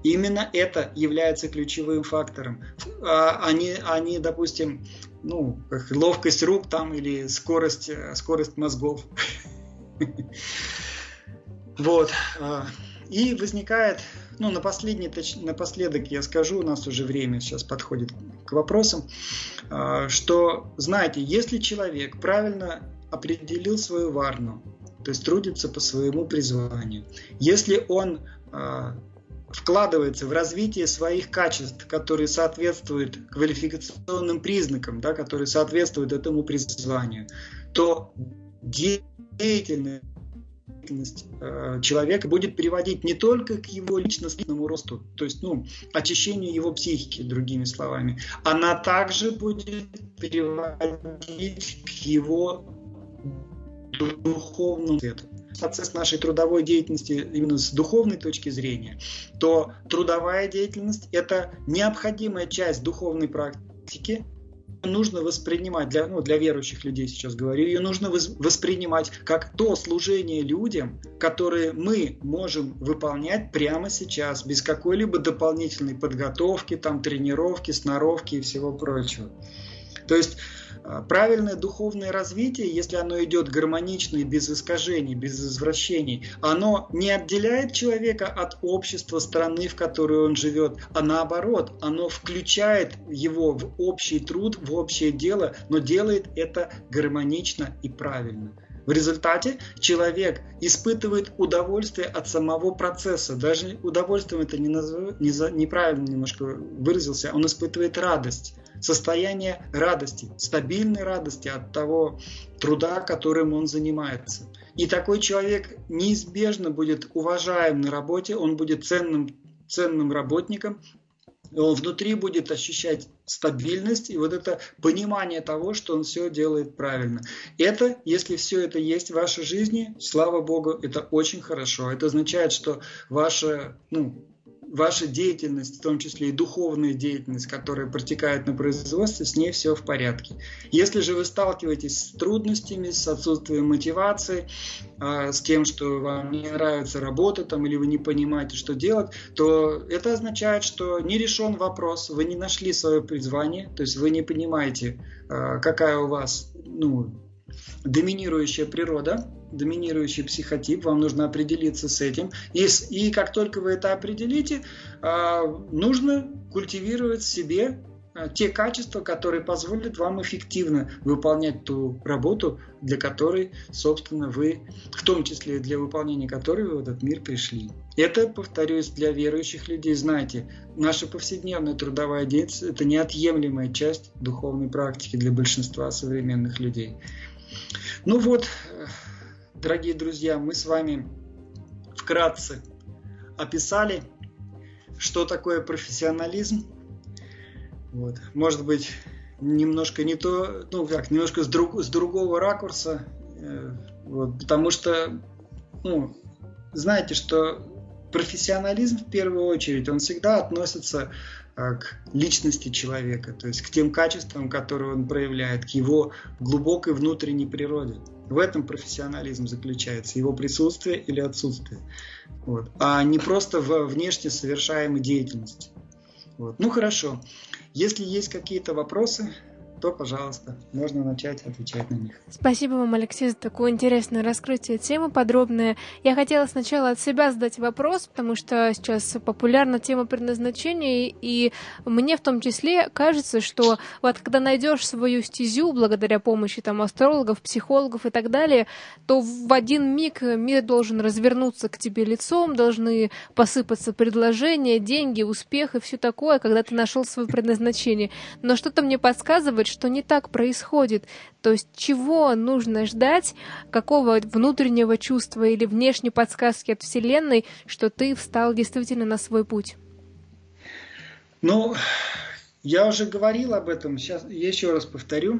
Именно это является ключевым фактором. Они, они допустим, ну, ловкость рук там или скорость, скорость мозгов. Вот. И возникает, ну, на последний, напоследок я скажу, у нас уже время сейчас подходит к вопросам, что, знаете, если человек правильно определил свою варну, то есть трудится по своему призванию, если он вкладывается в развитие своих качеств, которые соответствуют квалификационным признакам, да, которые соответствуют этому призванию, то деятельность человека будет приводить не только к его личностному росту, то есть, ну, очищению его психики, другими словами, она также будет приводить к его духовному свету. Процесс нашей трудовой деятельности именно с духовной точки зрения, то трудовая деятельность – это необходимая часть духовной практики. Нужно воспринимать, для, ну, для верующих людей сейчас говорю, ее нужно воспринимать как то служение людям, которые мы можем выполнять прямо сейчас, без какой-либо дополнительной подготовки, там, тренировки, сноровки и всего прочего. То есть правильное духовное развитие, если оно идет гармонично и без искажений, без извращений, оно не отделяет человека от общества страны, в которой он живет, а наоборот, оно включает его в общий труд, в общее дело, но делает это гармонично и правильно. В результате человек испытывает удовольствие от самого процесса. Даже удовольствием это не назов... не за... неправильно немножко выразился, он испытывает радость. Состояние радости, стабильной радости от того труда, которым он занимается. И такой человек неизбежно будет уважаем на работе, он будет ценным, ценным работником, он внутри будет ощущать стабильность и вот это понимание того, что он все делает правильно. Это, если все это есть в вашей жизни, слава Богу, это очень хорошо. Это означает, что ваша, ну, ваша деятельность, в том числе и духовная деятельность, которая протекает на производстве, с ней все в порядке. Если же вы сталкиваетесь с трудностями, с отсутствием мотивации, с тем, что вам не нравится работа там, или вы не понимаете, что делать, то это означает, что не решен вопрос, вы не нашли свое призвание, то есть вы не понимаете, какая у вас, ну, доминирующая природа, доминирующий психотип, вам нужно определиться с этим. И, и как только вы это определите, нужно культивировать в себе те качества, которые позволят вам эффективно выполнять ту работу, для которой, собственно, вы, в том числе для выполнения которой вы в этот мир пришли. Это, повторюсь, для верующих людей. Знаете, наша повседневная трудовая деятельность – это неотъемлемая часть духовной практики для большинства современных людей. Ну вот, дорогие друзья, мы с вами вкратце описали, что такое профессионализм. Вот. Может быть, немножко не то, ну как, немножко с, друг, с другого ракурса, э, вот, потому что, ну, знаете, что профессионализм в первую очередь, он всегда относится э, к личности человека, то есть к тем качествам, которые он проявляет, к его глубокой внутренней природе. В этом профессионализм заключается, его присутствие или отсутствие, вот, а не просто в внешне совершаемой деятельности. Вот. Ну хорошо. Если есть какие-то вопросы, то, пожалуйста, можно начать отвечать на них. Спасибо вам, Алексей, за такое интересное раскрытие темы, подробное. Я хотела сначала от себя задать вопрос, потому что сейчас популярна тема предназначения, и мне в том числе кажется, что вот когда найдешь свою стезю, благодаря помощи там астрологов, психологов и так далее, то в один миг мир должен развернуться к тебе лицом, должны посыпаться предложения, деньги, успех и все такое, когда ты нашел свое предназначение. Но что-то мне подсказывает, что не так происходит. То есть чего нужно ждать, какого внутреннего чувства или внешней подсказки от Вселенной, что ты встал действительно на свой путь? Ну, я уже говорил об этом, сейчас еще раз повторю.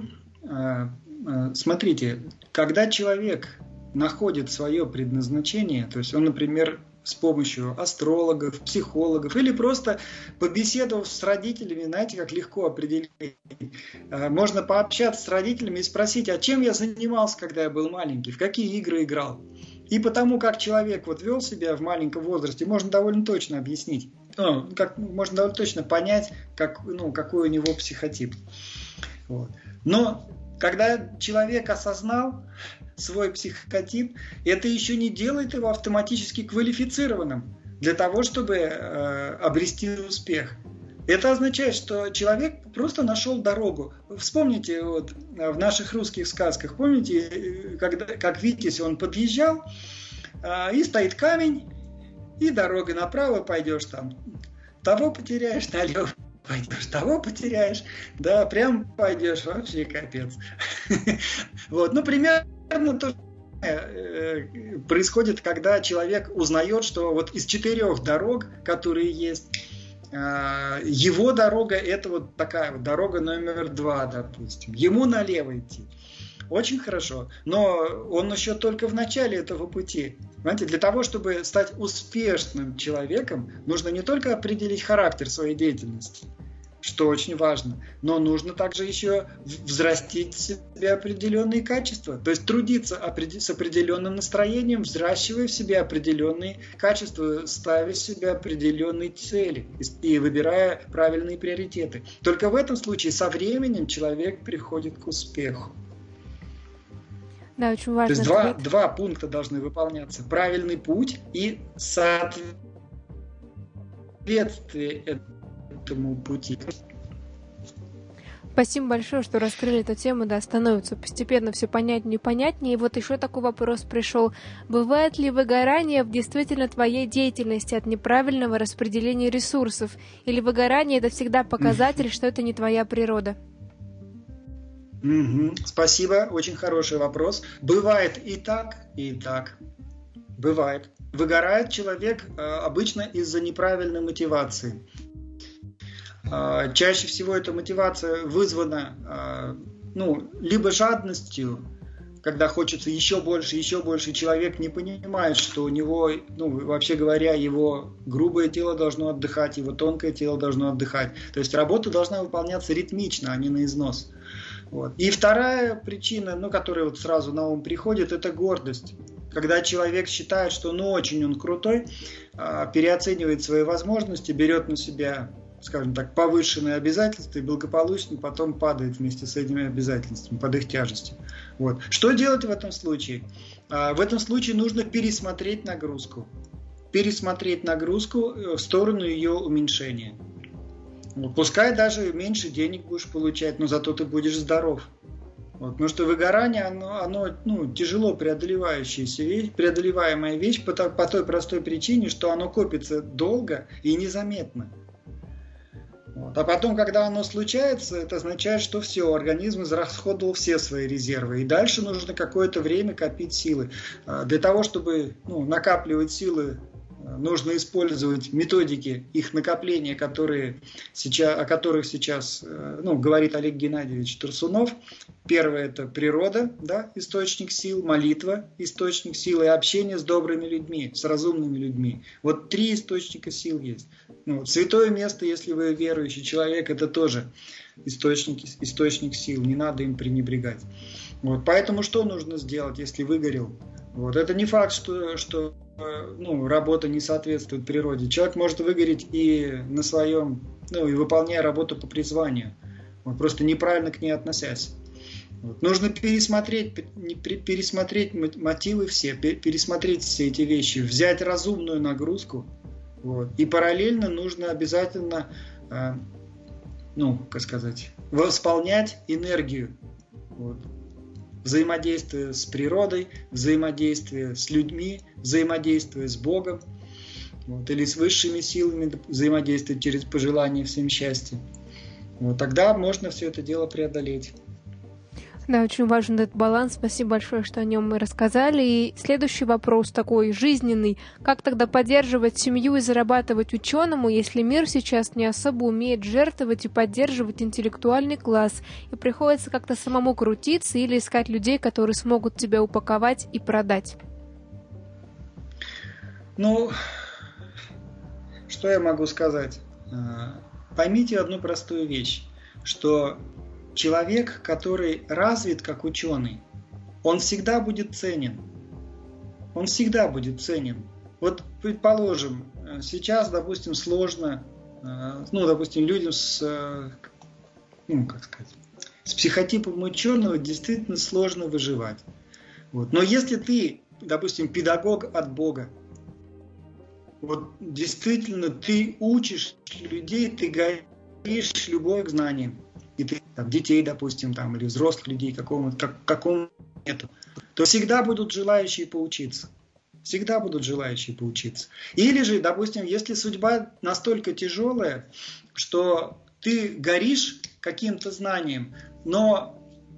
Смотрите, когда человек находит свое предназначение, то есть он, например, с помощью астрологов, психологов или просто побеседовав с родителями, знаете, как легко определить. Можно пообщаться с родителями и спросить, а чем я занимался, когда я был маленький, в какие игры играл. И потому как человек вот вел себя в маленьком возрасте, можно довольно точно объяснить. ну, как можно довольно точно понять, как, ну, какой у него психотип. Вот. Но когда человек осознал свой психотип, это еще не делает его автоматически квалифицированным для того, чтобы э, обрести успех. Это означает, что человек просто нашел дорогу. Вспомните, вот, в наших русских сказках, помните, когда, как Витязь, он подъезжал, э, и стоит камень, и дорога направо пойдешь там, того потеряешь, налево пойдешь, того потеряешь, да, прям пойдешь, вообще капец. Вот, ну, примерно то же происходит, когда человек узнает, что вот из четырех дорог, которые есть, его дорога — это вот такая вот дорога номер два, допустим. Ему налево идти. Очень хорошо. Но он еще только в начале этого пути. Понимаете, для того, чтобы стать успешным человеком, нужно не только определить характер своей деятельности, что очень важно, но нужно также еще взрастить в себе определенные качества. То есть трудиться с определенным настроением, взращивая в себе определенные качества, ставя себе определенные цели и выбирая правильные приоритеты. Только в этом случае со временем человек приходит к успеху. Да, очень важно. То есть два, два пункта должны выполняться. Правильный путь и соответствие этому пути. Спасибо большое, что раскрыли эту тему, да, становится постепенно все понятнее и понятнее. И вот еще такой вопрос пришел. Бывает ли выгорание в действительно твоей деятельности от неправильного распределения ресурсов? Или выгорание — это всегда показатель, что это не твоя природа? Угу. Спасибо, очень хороший вопрос. Бывает и так, и так. Бывает. Выгорает человек э, обычно из-за неправильной мотивации. Э, чаще всего эта мотивация вызвана э, ну, либо жадностью, когда хочется еще больше, еще больше, человек не понимает, что у него, ну, вообще говоря, его грубое тело должно отдыхать, его тонкое тело должно отдыхать. То есть работа должна выполняться ритмично, а не на износ. Вот. И вторая причина, ну, которая вот сразу на ум приходит, это гордость. Когда человек считает, что ну очень он крутой, переоценивает свои возможности, берет на себя, скажем так, повышенные обязательства и благополучно потом падает вместе с этими обязательствами под их тяжестью. Вот. Что делать в этом случае? В этом случае нужно пересмотреть нагрузку. Пересмотреть нагрузку в сторону ее уменьшения. Пускай даже меньше денег будешь получать, но зато ты будешь здоров. Вот, потому что выгорание, оно, оно ну, тяжело преодолевающаяся вещь, преодолеваемая вещь по, по той простой причине, что оно копится долго и незаметно. Вот. А потом, когда оно случается, это означает, что все, организм израсходовал все свои резервы. И дальше нужно какое-то время копить силы. Для того, чтобы ну, накапливать силы, нужно использовать методики их накопления, которые сейчас, о которых сейчас ну, говорит Олег Геннадьевич Турсунов. Первое — это природа, да, источник сил, молитва, источник сил, и общение с добрыми людьми, с разумными людьми. Вот три источника сил есть. Ну, святое место, если вы верующий человек, это тоже источник, источник сил, не надо им пренебрегать. Вот, поэтому что нужно сделать, если выгорел? Вот, это не факт, что, что ну, работа не соответствует природе. Человек может выгореть и на своем, ну, и выполняя работу по призванию, вот, просто неправильно к ней относясь. Вот. Нужно пересмотреть, пересмотреть мотивы все, пересмотреть все эти вещи, взять разумную нагрузку. Вот. И параллельно нужно обязательно, э, ну, как сказать, восполнять энергию. Вот. Взаимодействие с природой, взаимодействие с людьми, взаимодействие с Богом, вот, или с высшими силами, взаимодействие через пожелание всем счастья. Вот, тогда можно все это дело преодолеть. Да, очень важен этот баланс. Спасибо большое, что о нем мы рассказали. И следующий вопрос такой жизненный. Как тогда поддерживать семью и зарабатывать ученому, если мир сейчас не особо умеет жертвовать и поддерживать интеллектуальный класс, и приходится как-то самому крутиться или искать людей, которые смогут тебя упаковать и продать? Ну, что я могу сказать? Поймите одну простую вещь, что человек, который развит как ученый, он всегда будет ценен. Он всегда будет ценен. Вот, предположим, сейчас, допустим, сложно, ну, допустим, людям с, ну, как сказать, с психотипом ученого действительно сложно выживать. Вот. Но если ты, допустим, педагог от Бога, вот действительно ты учишь людей, ты горишь любовью к знаниям, и ты там, детей, допустим, там, или взрослых людей, какому, как, какому нету, то всегда будут желающие поучиться. Всегда будут желающие поучиться. Или же, допустим, если судьба настолько тяжелая, что ты горишь каким-то знанием, но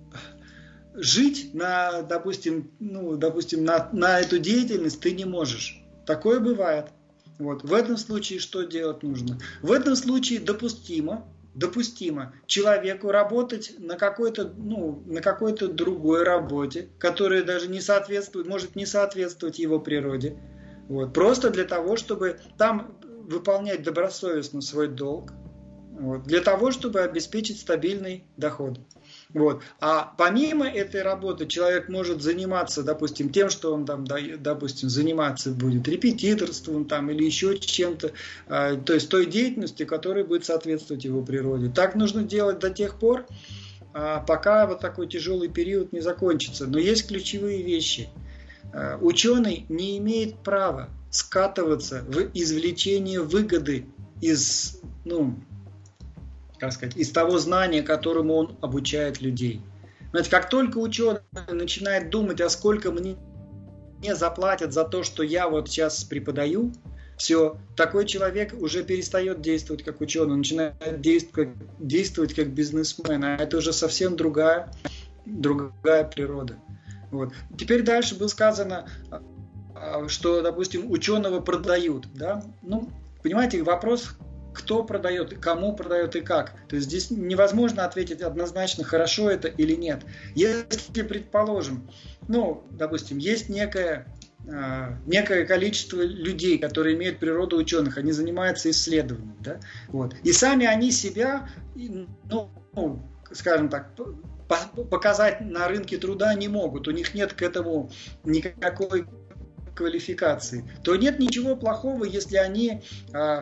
жить на, допустим, ну, допустим, на, на эту деятельность ты не можешь. Такое бывает. Вот. В этом случае что делать нужно? В этом случае допустимо, допустимо человеку работать на какой-то, ну, на какой-то другой работе, которая даже не соответствует, может не соответствовать его природе. Вот. Просто для того, чтобы там выполнять добросовестно свой долг, вот, для того, чтобы обеспечить стабильный доход. Вот. А помимо этой работы человек может заниматься, допустим, тем, что он там, допустим, заниматься будет репетиторством там, или еще чем-то, э, то есть той деятельностью, которая будет соответствовать его природе. Так нужно делать до тех пор, э, пока вот такой тяжелый период не закончится. Но есть ключевые вещи. Э, ученый не имеет права скатываться в извлечение выгоды из, ну, как сказать, из того знания, которому он обучает людей. Знаете, как только ученый начинает думать, а сколько мне заплатят за то, что я вот сейчас преподаю, все, такой человек уже перестает действовать как ученый, начинает действовать, действовать как бизнесмен, а это уже совсем другая, другая природа. Вот. Теперь дальше было сказано, что, допустим, ученого продают. Да? Ну, понимаете, вопрос, кто продает, кому продает и как. То есть здесь невозможно ответить однозначно, хорошо это или нет. Если, предположим, ну, допустим, есть некое, э, некое количество людей, которые имеют природу ученых, они занимаются исследованием, да? Вот. И сами они себя, ну, скажем так, показать на рынке труда не могут, у них нет к этому никакой квалификации, то нет ничего плохого, если они э,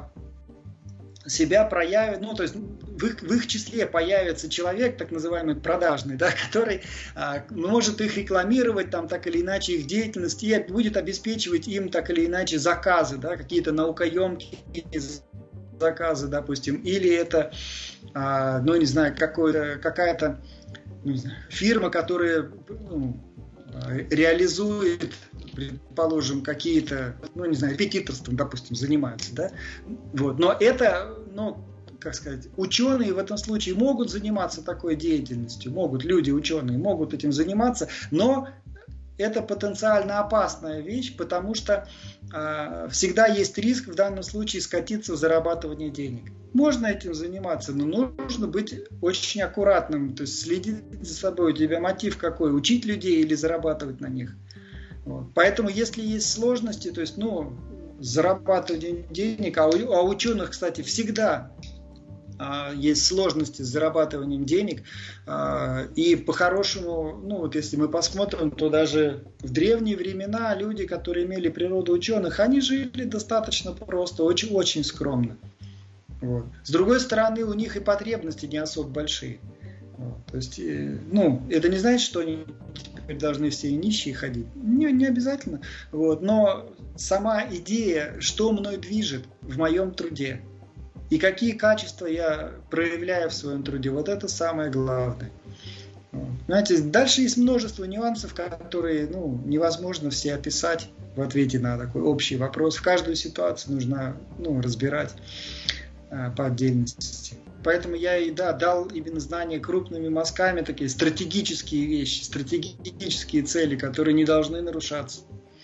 себя проявят, ну, то есть в их, в их числе появится человек, так называемый продажный, да, который а, может их рекламировать, там, так или иначе, их деятельность, и будет обеспечивать им, так или иначе, заказы, да, какие-то наукоемкие заказы, допустим, или это, а, ну, не знаю, какая-то, ну, не знаю, фирма, которая, ну, реализует, предположим, какие-то, ну, не знаю, репетиторством, допустим, занимаются, да, вот, но это, ну, как сказать, ученые в этом случае могут заниматься такой деятельностью, могут, люди, ученые, могут этим заниматься, но это потенциально опасная вещь, потому что э, всегда есть риск в данном случае скатиться в зарабатывание денег. Можно этим заниматься, но нужно быть очень аккуратным, то есть следить за собой, у тебя мотив какой, учить людей или зарабатывать на них. Вот. Поэтому, если есть сложности, то есть, ну, зарабатывание денег, а у, а у ученых, кстати, всегда а, есть сложности с зарабатыванием денег, а, и по-хорошему, ну, вот если мы посмотрим, то даже в древние времена люди, которые имели природу ученых, они жили достаточно просто, очень-очень скромно. Вот. С другой стороны, у них и потребности не особо большие. Вот. То есть, ну, это не значит, что они должны все нищие ходить. Не, не обязательно. Вот. Но сама идея, что мной движет в моем труде и какие качества я проявляю в своем труде, вот это самое главное. Вот. Знаете, дальше есть множество нюансов, которые, ну, невозможно все описать в ответе на такой общий вопрос. В каждую ситуацию нужно, ну, разбирать а, по отдельности. Поэтому я и да, дал именно знания крупными мазками, такие стратегические вещи, стратегические цели, которые не должны нарушаться.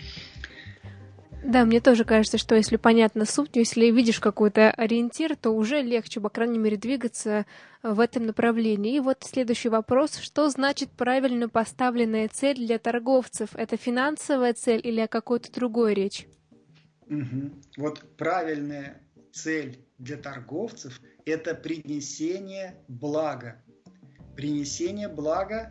Да, мне тоже кажется, что если понятна суть, если видишь какой-то ориентир, то уже легче, по крайней мере, двигаться в этом направлении. И вот следующий вопрос. Что значит правильно поставленная цель для торговцев? Это финансовая цель или о какой-то другой речь? Угу. Вот правильная цель для торговцев – это принесение блага. Принесение блага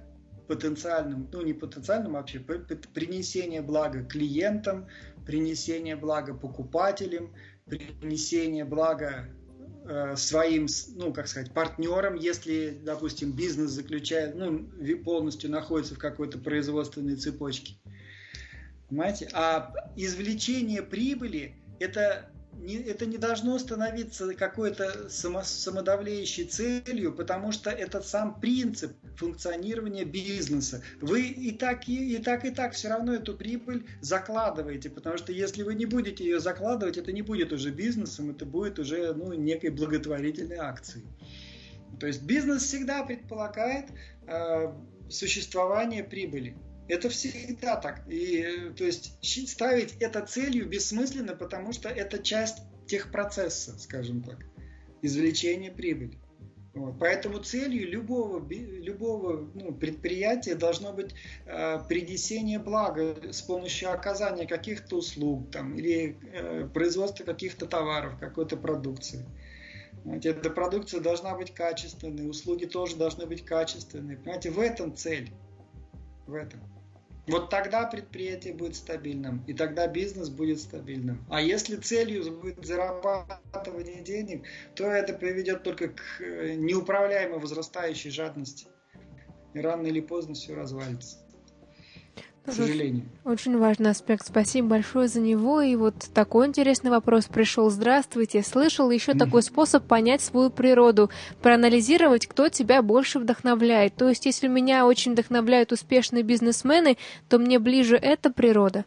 потенциальным, ну не потенциальным вообще, принесение блага клиентам, принесение блага покупателям, принесение блага э, своим, ну как сказать, партнерам, если, допустим, бизнес заключает, ну полностью находится в какой-то производственной цепочке. Понимаете? А извлечение прибыли это не, это не должно становиться какой-то само, самодавлеющей целью, потому что это сам принцип функционирования бизнеса. Вы и так и, и так и так все равно эту прибыль закладываете, потому что если вы не будете ее закладывать, это не будет уже бизнесом, это будет уже ну, некой благотворительной акцией. То есть бизнес всегда предполагает э, существование прибыли. Это всегда так. И, то есть ставить это целью бессмысленно, потому что это часть техпроцесса, скажем так, извлечения прибыли. Вот. Поэтому целью любого, любого ну, предприятия должно быть э, принесение блага с помощью оказания каких-то услуг там, или э, производства каких-то товаров, какой-то продукции. Понимаете, эта продукция должна быть качественной, услуги тоже должны быть качественные. Понимаете, в этом цель. В этом. Вот тогда предприятие будет стабильным, и тогда бизнес будет стабильным. А если целью будет зарабатывание денег, то это приведет только к неуправляемо возрастающей жадности. И рано или поздно все развалится. К сожалению. Очень важный аспект. Спасибо большое за него. И вот такой интересный вопрос пришел. Здравствуйте. Слышал еще mm-hmm. такой способ понять свою природу, проанализировать, кто тебя больше вдохновляет. То есть, если меня очень вдохновляют успешные бизнесмены, то мне ближе эта природа?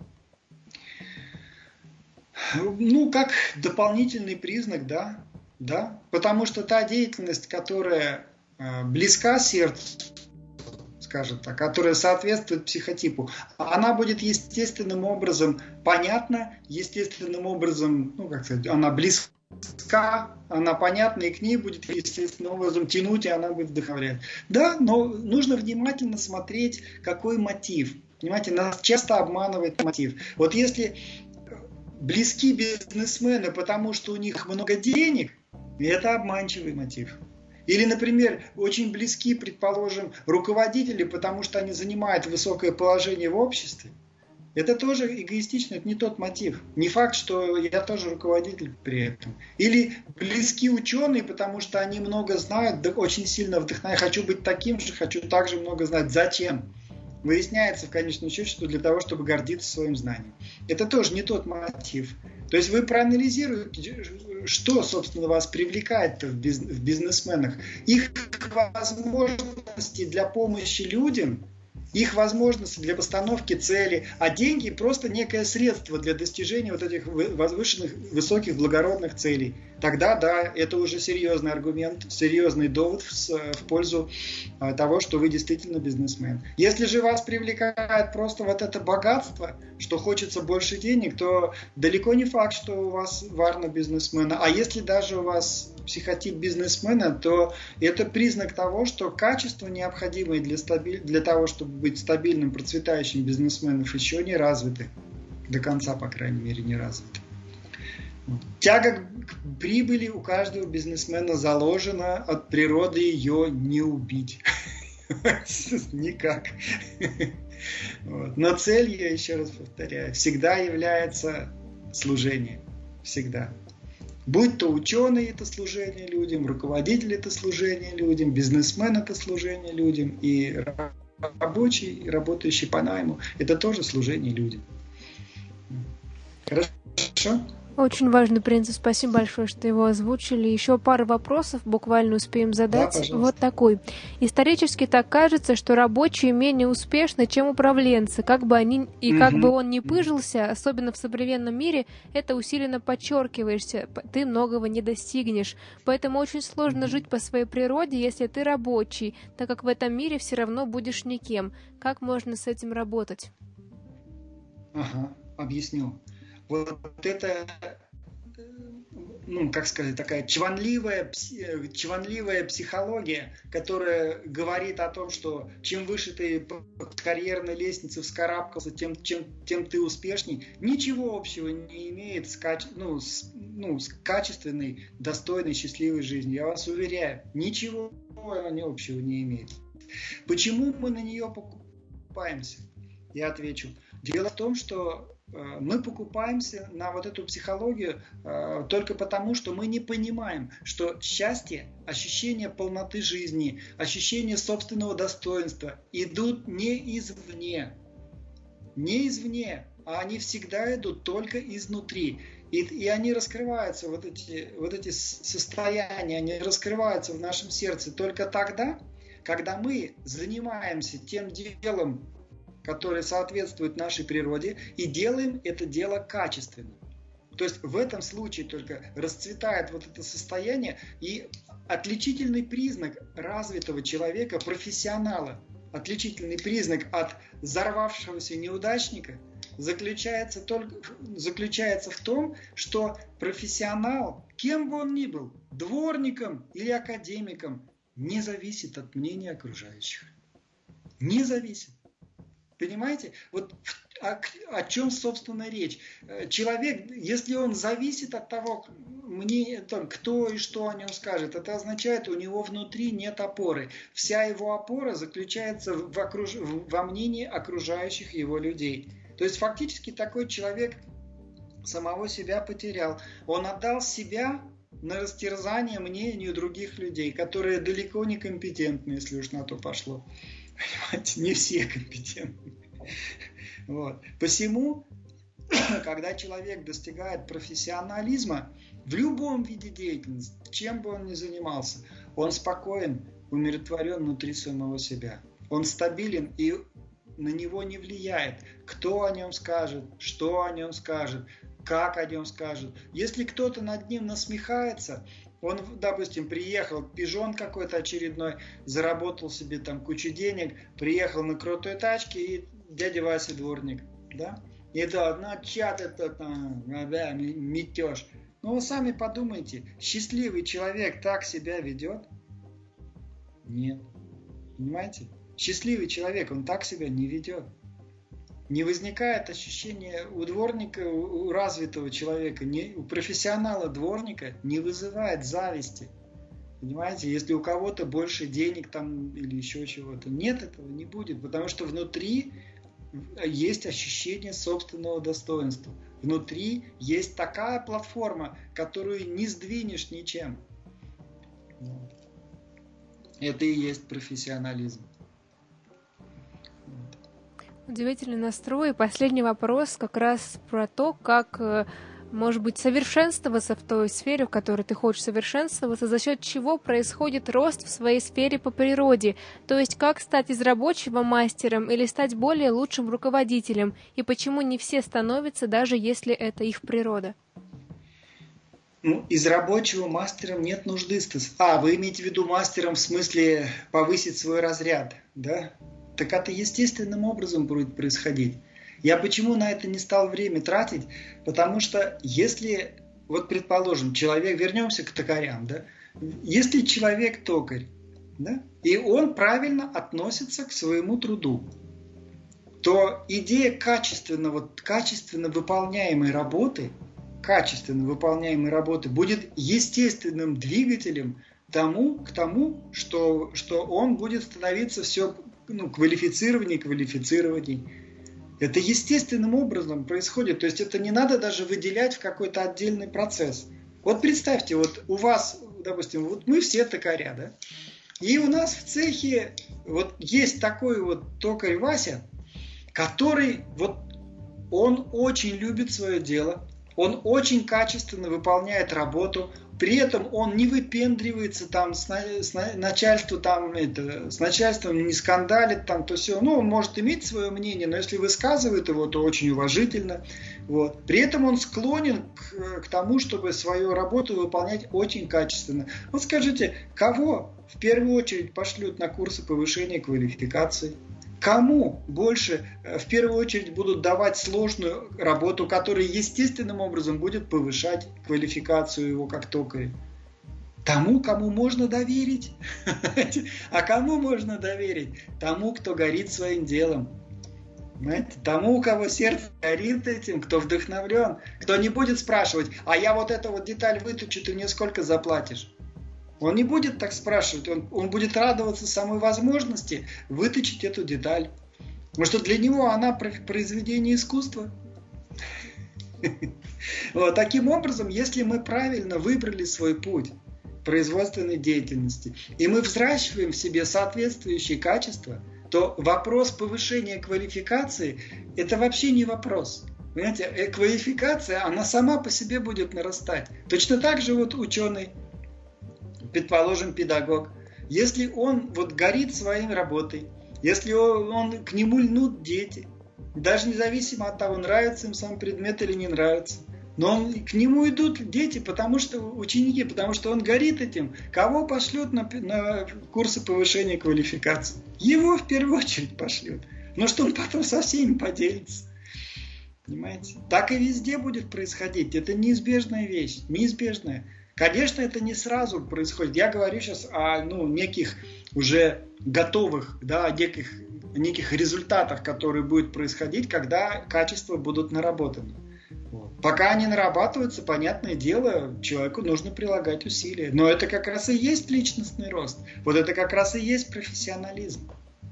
Ну, как дополнительный признак, да. да. Потому что та деятельность, которая э, близка сердцу, скажем так, которая соответствует психотипу, она будет естественным образом понятна, естественным образом, ну, как сказать, она близка, она понятна, и к ней будет естественным образом тянуть, и она будет вдохновлять. Да, но нужно внимательно смотреть, какой мотив. Понимаете, нас часто обманывает мотив. Вот если близки бизнесмены, потому что у них много денег, это обманчивый мотив. Или, например, очень близки, предположим, руководители, потому что они занимают высокое положение в обществе. Это тоже эгоистично, это не тот мотив. Не факт, что я тоже руководитель при этом. Или близки ученые, потому что они много знают, да, очень сильно вдохновляют. Хочу быть таким же, хочу также много знать. Зачем? Выясняется в конечном счете, что для того, чтобы гордиться своим знанием. Это тоже не тот мотив. То есть вы проанализируете, что, собственно, вас привлекает в бизнесменах. Их возможности для помощи людям, их возможности для постановки цели, а деньги просто некое средство для достижения вот этих возвышенных, высоких, благородных целей. Тогда, да, это уже серьезный аргумент, серьезный довод в, в пользу а, того, что вы действительно бизнесмен. Если же вас привлекает просто вот это богатство, что хочется больше денег, то далеко не факт, что у вас варна бизнесмена. А если даже у вас психотип бизнесмена, то это признак того, что качества, необходимые для, стабиль... для того, чтобы быть стабильным, процветающим бизнесменом, еще не развиты. До конца, по крайней мере, не развиты. Тяга к прибыли у каждого бизнесмена заложена, от природы ее не убить. Никак. Но цель, я еще раз повторяю, всегда является служение. Всегда. Будь то ученый, это служение людям, руководитель, это служение людям, бизнесмен, это служение людям, и рабочий, и работающий по найму, это тоже служение людям. Хорошо? Очень важный принцип. Спасибо большое, что его озвучили. Еще пару вопросов буквально успеем задать. Да, вот такой. Исторически так кажется, что рабочие менее успешны, чем управленцы. Как бы они и угу. как бы он ни пыжился, особенно в современном мире, это усиленно подчеркиваешься. Ты многого не достигнешь. Поэтому очень сложно жить по своей природе, если ты рабочий, так как в этом мире все равно будешь никем. Как можно с этим работать? Ага, объясню. Вот это, ну, как сказать, такая чванливая, чванливая психология, которая говорит о том, что чем выше ты по карьерной лестнице вскарабкался, тем, чем, тем ты успешней, ничего общего не имеет с, каче, ну, с, ну, с качественной, достойной, счастливой жизнью. Я вас уверяю, ничего общего не имеет. Почему мы на нее покупаемся? Я отвечу. Дело в том, что мы покупаемся на вот эту психологию э, только потому, что мы не понимаем, что счастье, ощущение полноты жизни, ощущение собственного достоинства идут не извне. Не извне, а они всегда идут только изнутри. И, и они раскрываются, вот эти, вот эти состояния, они раскрываются в нашем сердце только тогда, когда мы занимаемся тем делом, которое соответствует нашей природе, и делаем это дело качественно. То есть в этом случае только расцветает вот это состояние, и отличительный признак развитого человека, профессионала, отличительный признак от взорвавшегося неудачника заключается, только, заключается в том, что профессионал, кем бы он ни был, дворником или академиком, не зависит от мнения окружающих. Не зависит. Понимаете? Вот о, о чем, собственно, речь. Человек, если он зависит от того, мне, там, кто и что о нем скажет, это означает, у него внутри нет опоры. Вся его опора заключается в окруж... во мнении окружающих его людей. То есть, фактически, такой человек самого себя потерял. Он отдал себя на растерзание мнению других людей, которые далеко не компетентны, если уж на то пошло. Понимаете, не все компетентны. Вот. Посему, когда человек достигает профессионализма в любом виде деятельности, чем бы он ни занимался, он спокоен, умиротворен внутри самого себя. Он стабилен, и на него не влияет, кто о нем скажет, что о нем скажет, как о нем скажет. Если кто-то над ним насмехается, он, допустим, приехал, пижон какой-то очередной, заработал себе там кучу денег, приехал на крутой тачке, и дядя Вася дворник, да? И это, ну, чат это там, да, метеж. Ну, вы сами подумайте, счастливый человек так себя ведет? Нет. Понимаете? Счастливый человек, он так себя не ведет. Не возникает ощущение у дворника, у развитого человека, не, у профессионала дворника не вызывает зависти. Понимаете, если у кого-то больше денег там или еще чего-то, нет, этого не будет, потому что внутри есть ощущение собственного достоинства. Внутри есть такая платформа, которую не сдвинешь ничем. Это и есть профессионализм. Удивительный настрой. И последний вопрос как раз про то, как, может быть, совершенствоваться в той сфере, в которой ты хочешь совершенствоваться, за счет чего происходит рост в своей сфере по природе. То есть, как стать из рабочего мастером или стать более лучшим руководителем, и почему не все становятся, даже если это их природа. Ну, из рабочего мастером нет нужды. А, вы имеете в виду мастером в смысле повысить свой разряд, да? Так это естественным образом будет происходить. Я почему на это не стал время тратить? Потому что если, вот предположим, человек, вернемся к токарям, да? Если человек токарь, да, и он правильно относится к своему труду, то идея качественного, качественно выполняемой работы, качественно выполняемой работы будет естественным двигателем тому, к тому, что, что он будет становиться все ну, квалифицированнее, квалифицированнее. Это естественным образом происходит. То есть это не надо даже выделять в какой-то отдельный процесс. Вот представьте, вот у вас, допустим, вот мы все токаря, да? И у нас в цехе вот есть такой вот токарь Вася, который вот он очень любит свое дело, он очень качественно выполняет работу, при этом он не выпендривается там с, с начальством, там, это, с начальством не скандалит, там, то все. Ну, он может иметь свое мнение, но если высказывает его, то очень уважительно. Вот. При этом он склонен к, к тому, чтобы свою работу выполнять очень качественно. Вот скажите, кого в первую очередь пошлют на курсы повышения квалификации? Кому больше в первую очередь будут давать сложную работу, которая естественным образом будет повышать квалификацию его как токаря? Тому, кому можно доверить. А кому можно доверить? Тому, кто горит своим делом. Понимаете? Тому, у кого сердце горит этим, кто вдохновлен, кто не будет спрашивать, а я вот эту вот деталь выточу, ты мне сколько заплатишь? Он не будет так спрашивать, он, он будет радоваться самой возможности выточить эту деталь. Потому что для него она произведение искусства. Вот, таким образом, если мы правильно выбрали свой путь производственной деятельности, и мы взращиваем в себе соответствующие качества, то вопрос повышения квалификации – это вообще не вопрос. Понимаете, квалификация, она сама по себе будет нарастать. Точно так же вот ученый, предположим, педагог, если он вот горит своей работой, если он, он, к нему льнут дети, даже независимо от того, нравится им сам предмет или не нравится, но он, к нему идут дети, потому что ученики, потому что он горит этим. Кого пошлют на, на курсы повышения квалификации? Его в первую очередь пошлют. Но что он потом со всеми поделится. Понимаете? Так и везде будет происходить. Это неизбежная вещь. Неизбежная. Конечно, это не сразу происходит. Я говорю сейчас о ну, неких уже готовых, да, о неких, неких результатах, которые будут происходить, когда качества будут наработаны. Вот. Пока они нарабатываются, понятное дело, человеку нужно прилагать усилия. Но это как раз и есть личностный рост. Вот это как раз и есть профессионализм.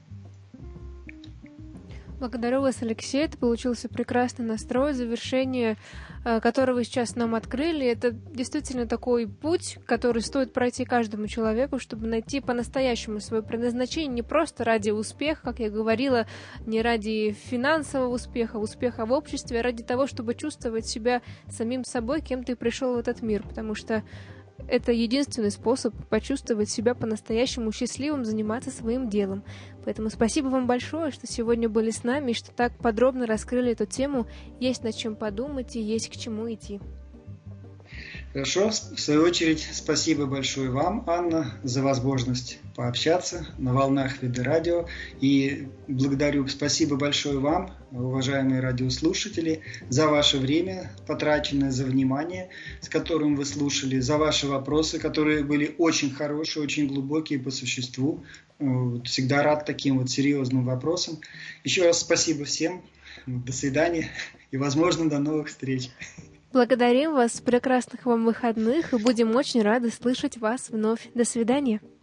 Благодарю вас, Алексей. Это получился прекрасный настрой, завершение которого вы сейчас нам открыли. Это действительно такой путь, который стоит пройти каждому человеку, чтобы найти по-настоящему свое предназначение, не просто ради успеха, как я говорила, не ради финансового успеха, успеха в обществе, а ради того, чтобы чувствовать себя самим собой, кем ты пришел в этот мир, потому что это единственный способ почувствовать себя по-настоящему счастливым, заниматься своим делом. Поэтому спасибо вам большое, что сегодня были с нами и что так подробно раскрыли эту тему. Есть над чем подумать и есть к чему идти. Хорошо. В свою очередь, спасибо большое вам, Анна, за возможность пообщаться на волнах Видеорадио. И благодарю, спасибо большое вам, уважаемые радиослушатели, за ваше время потраченное, за внимание, с которым вы слушали, за ваши вопросы, которые были очень хорошие, очень глубокие по существу. Всегда рад таким вот серьезным вопросам. Еще раз спасибо всем. До свидания и, возможно, до новых встреч. Благодарим вас, прекрасных вам выходных, и будем очень рады слышать вас вновь. До свидания.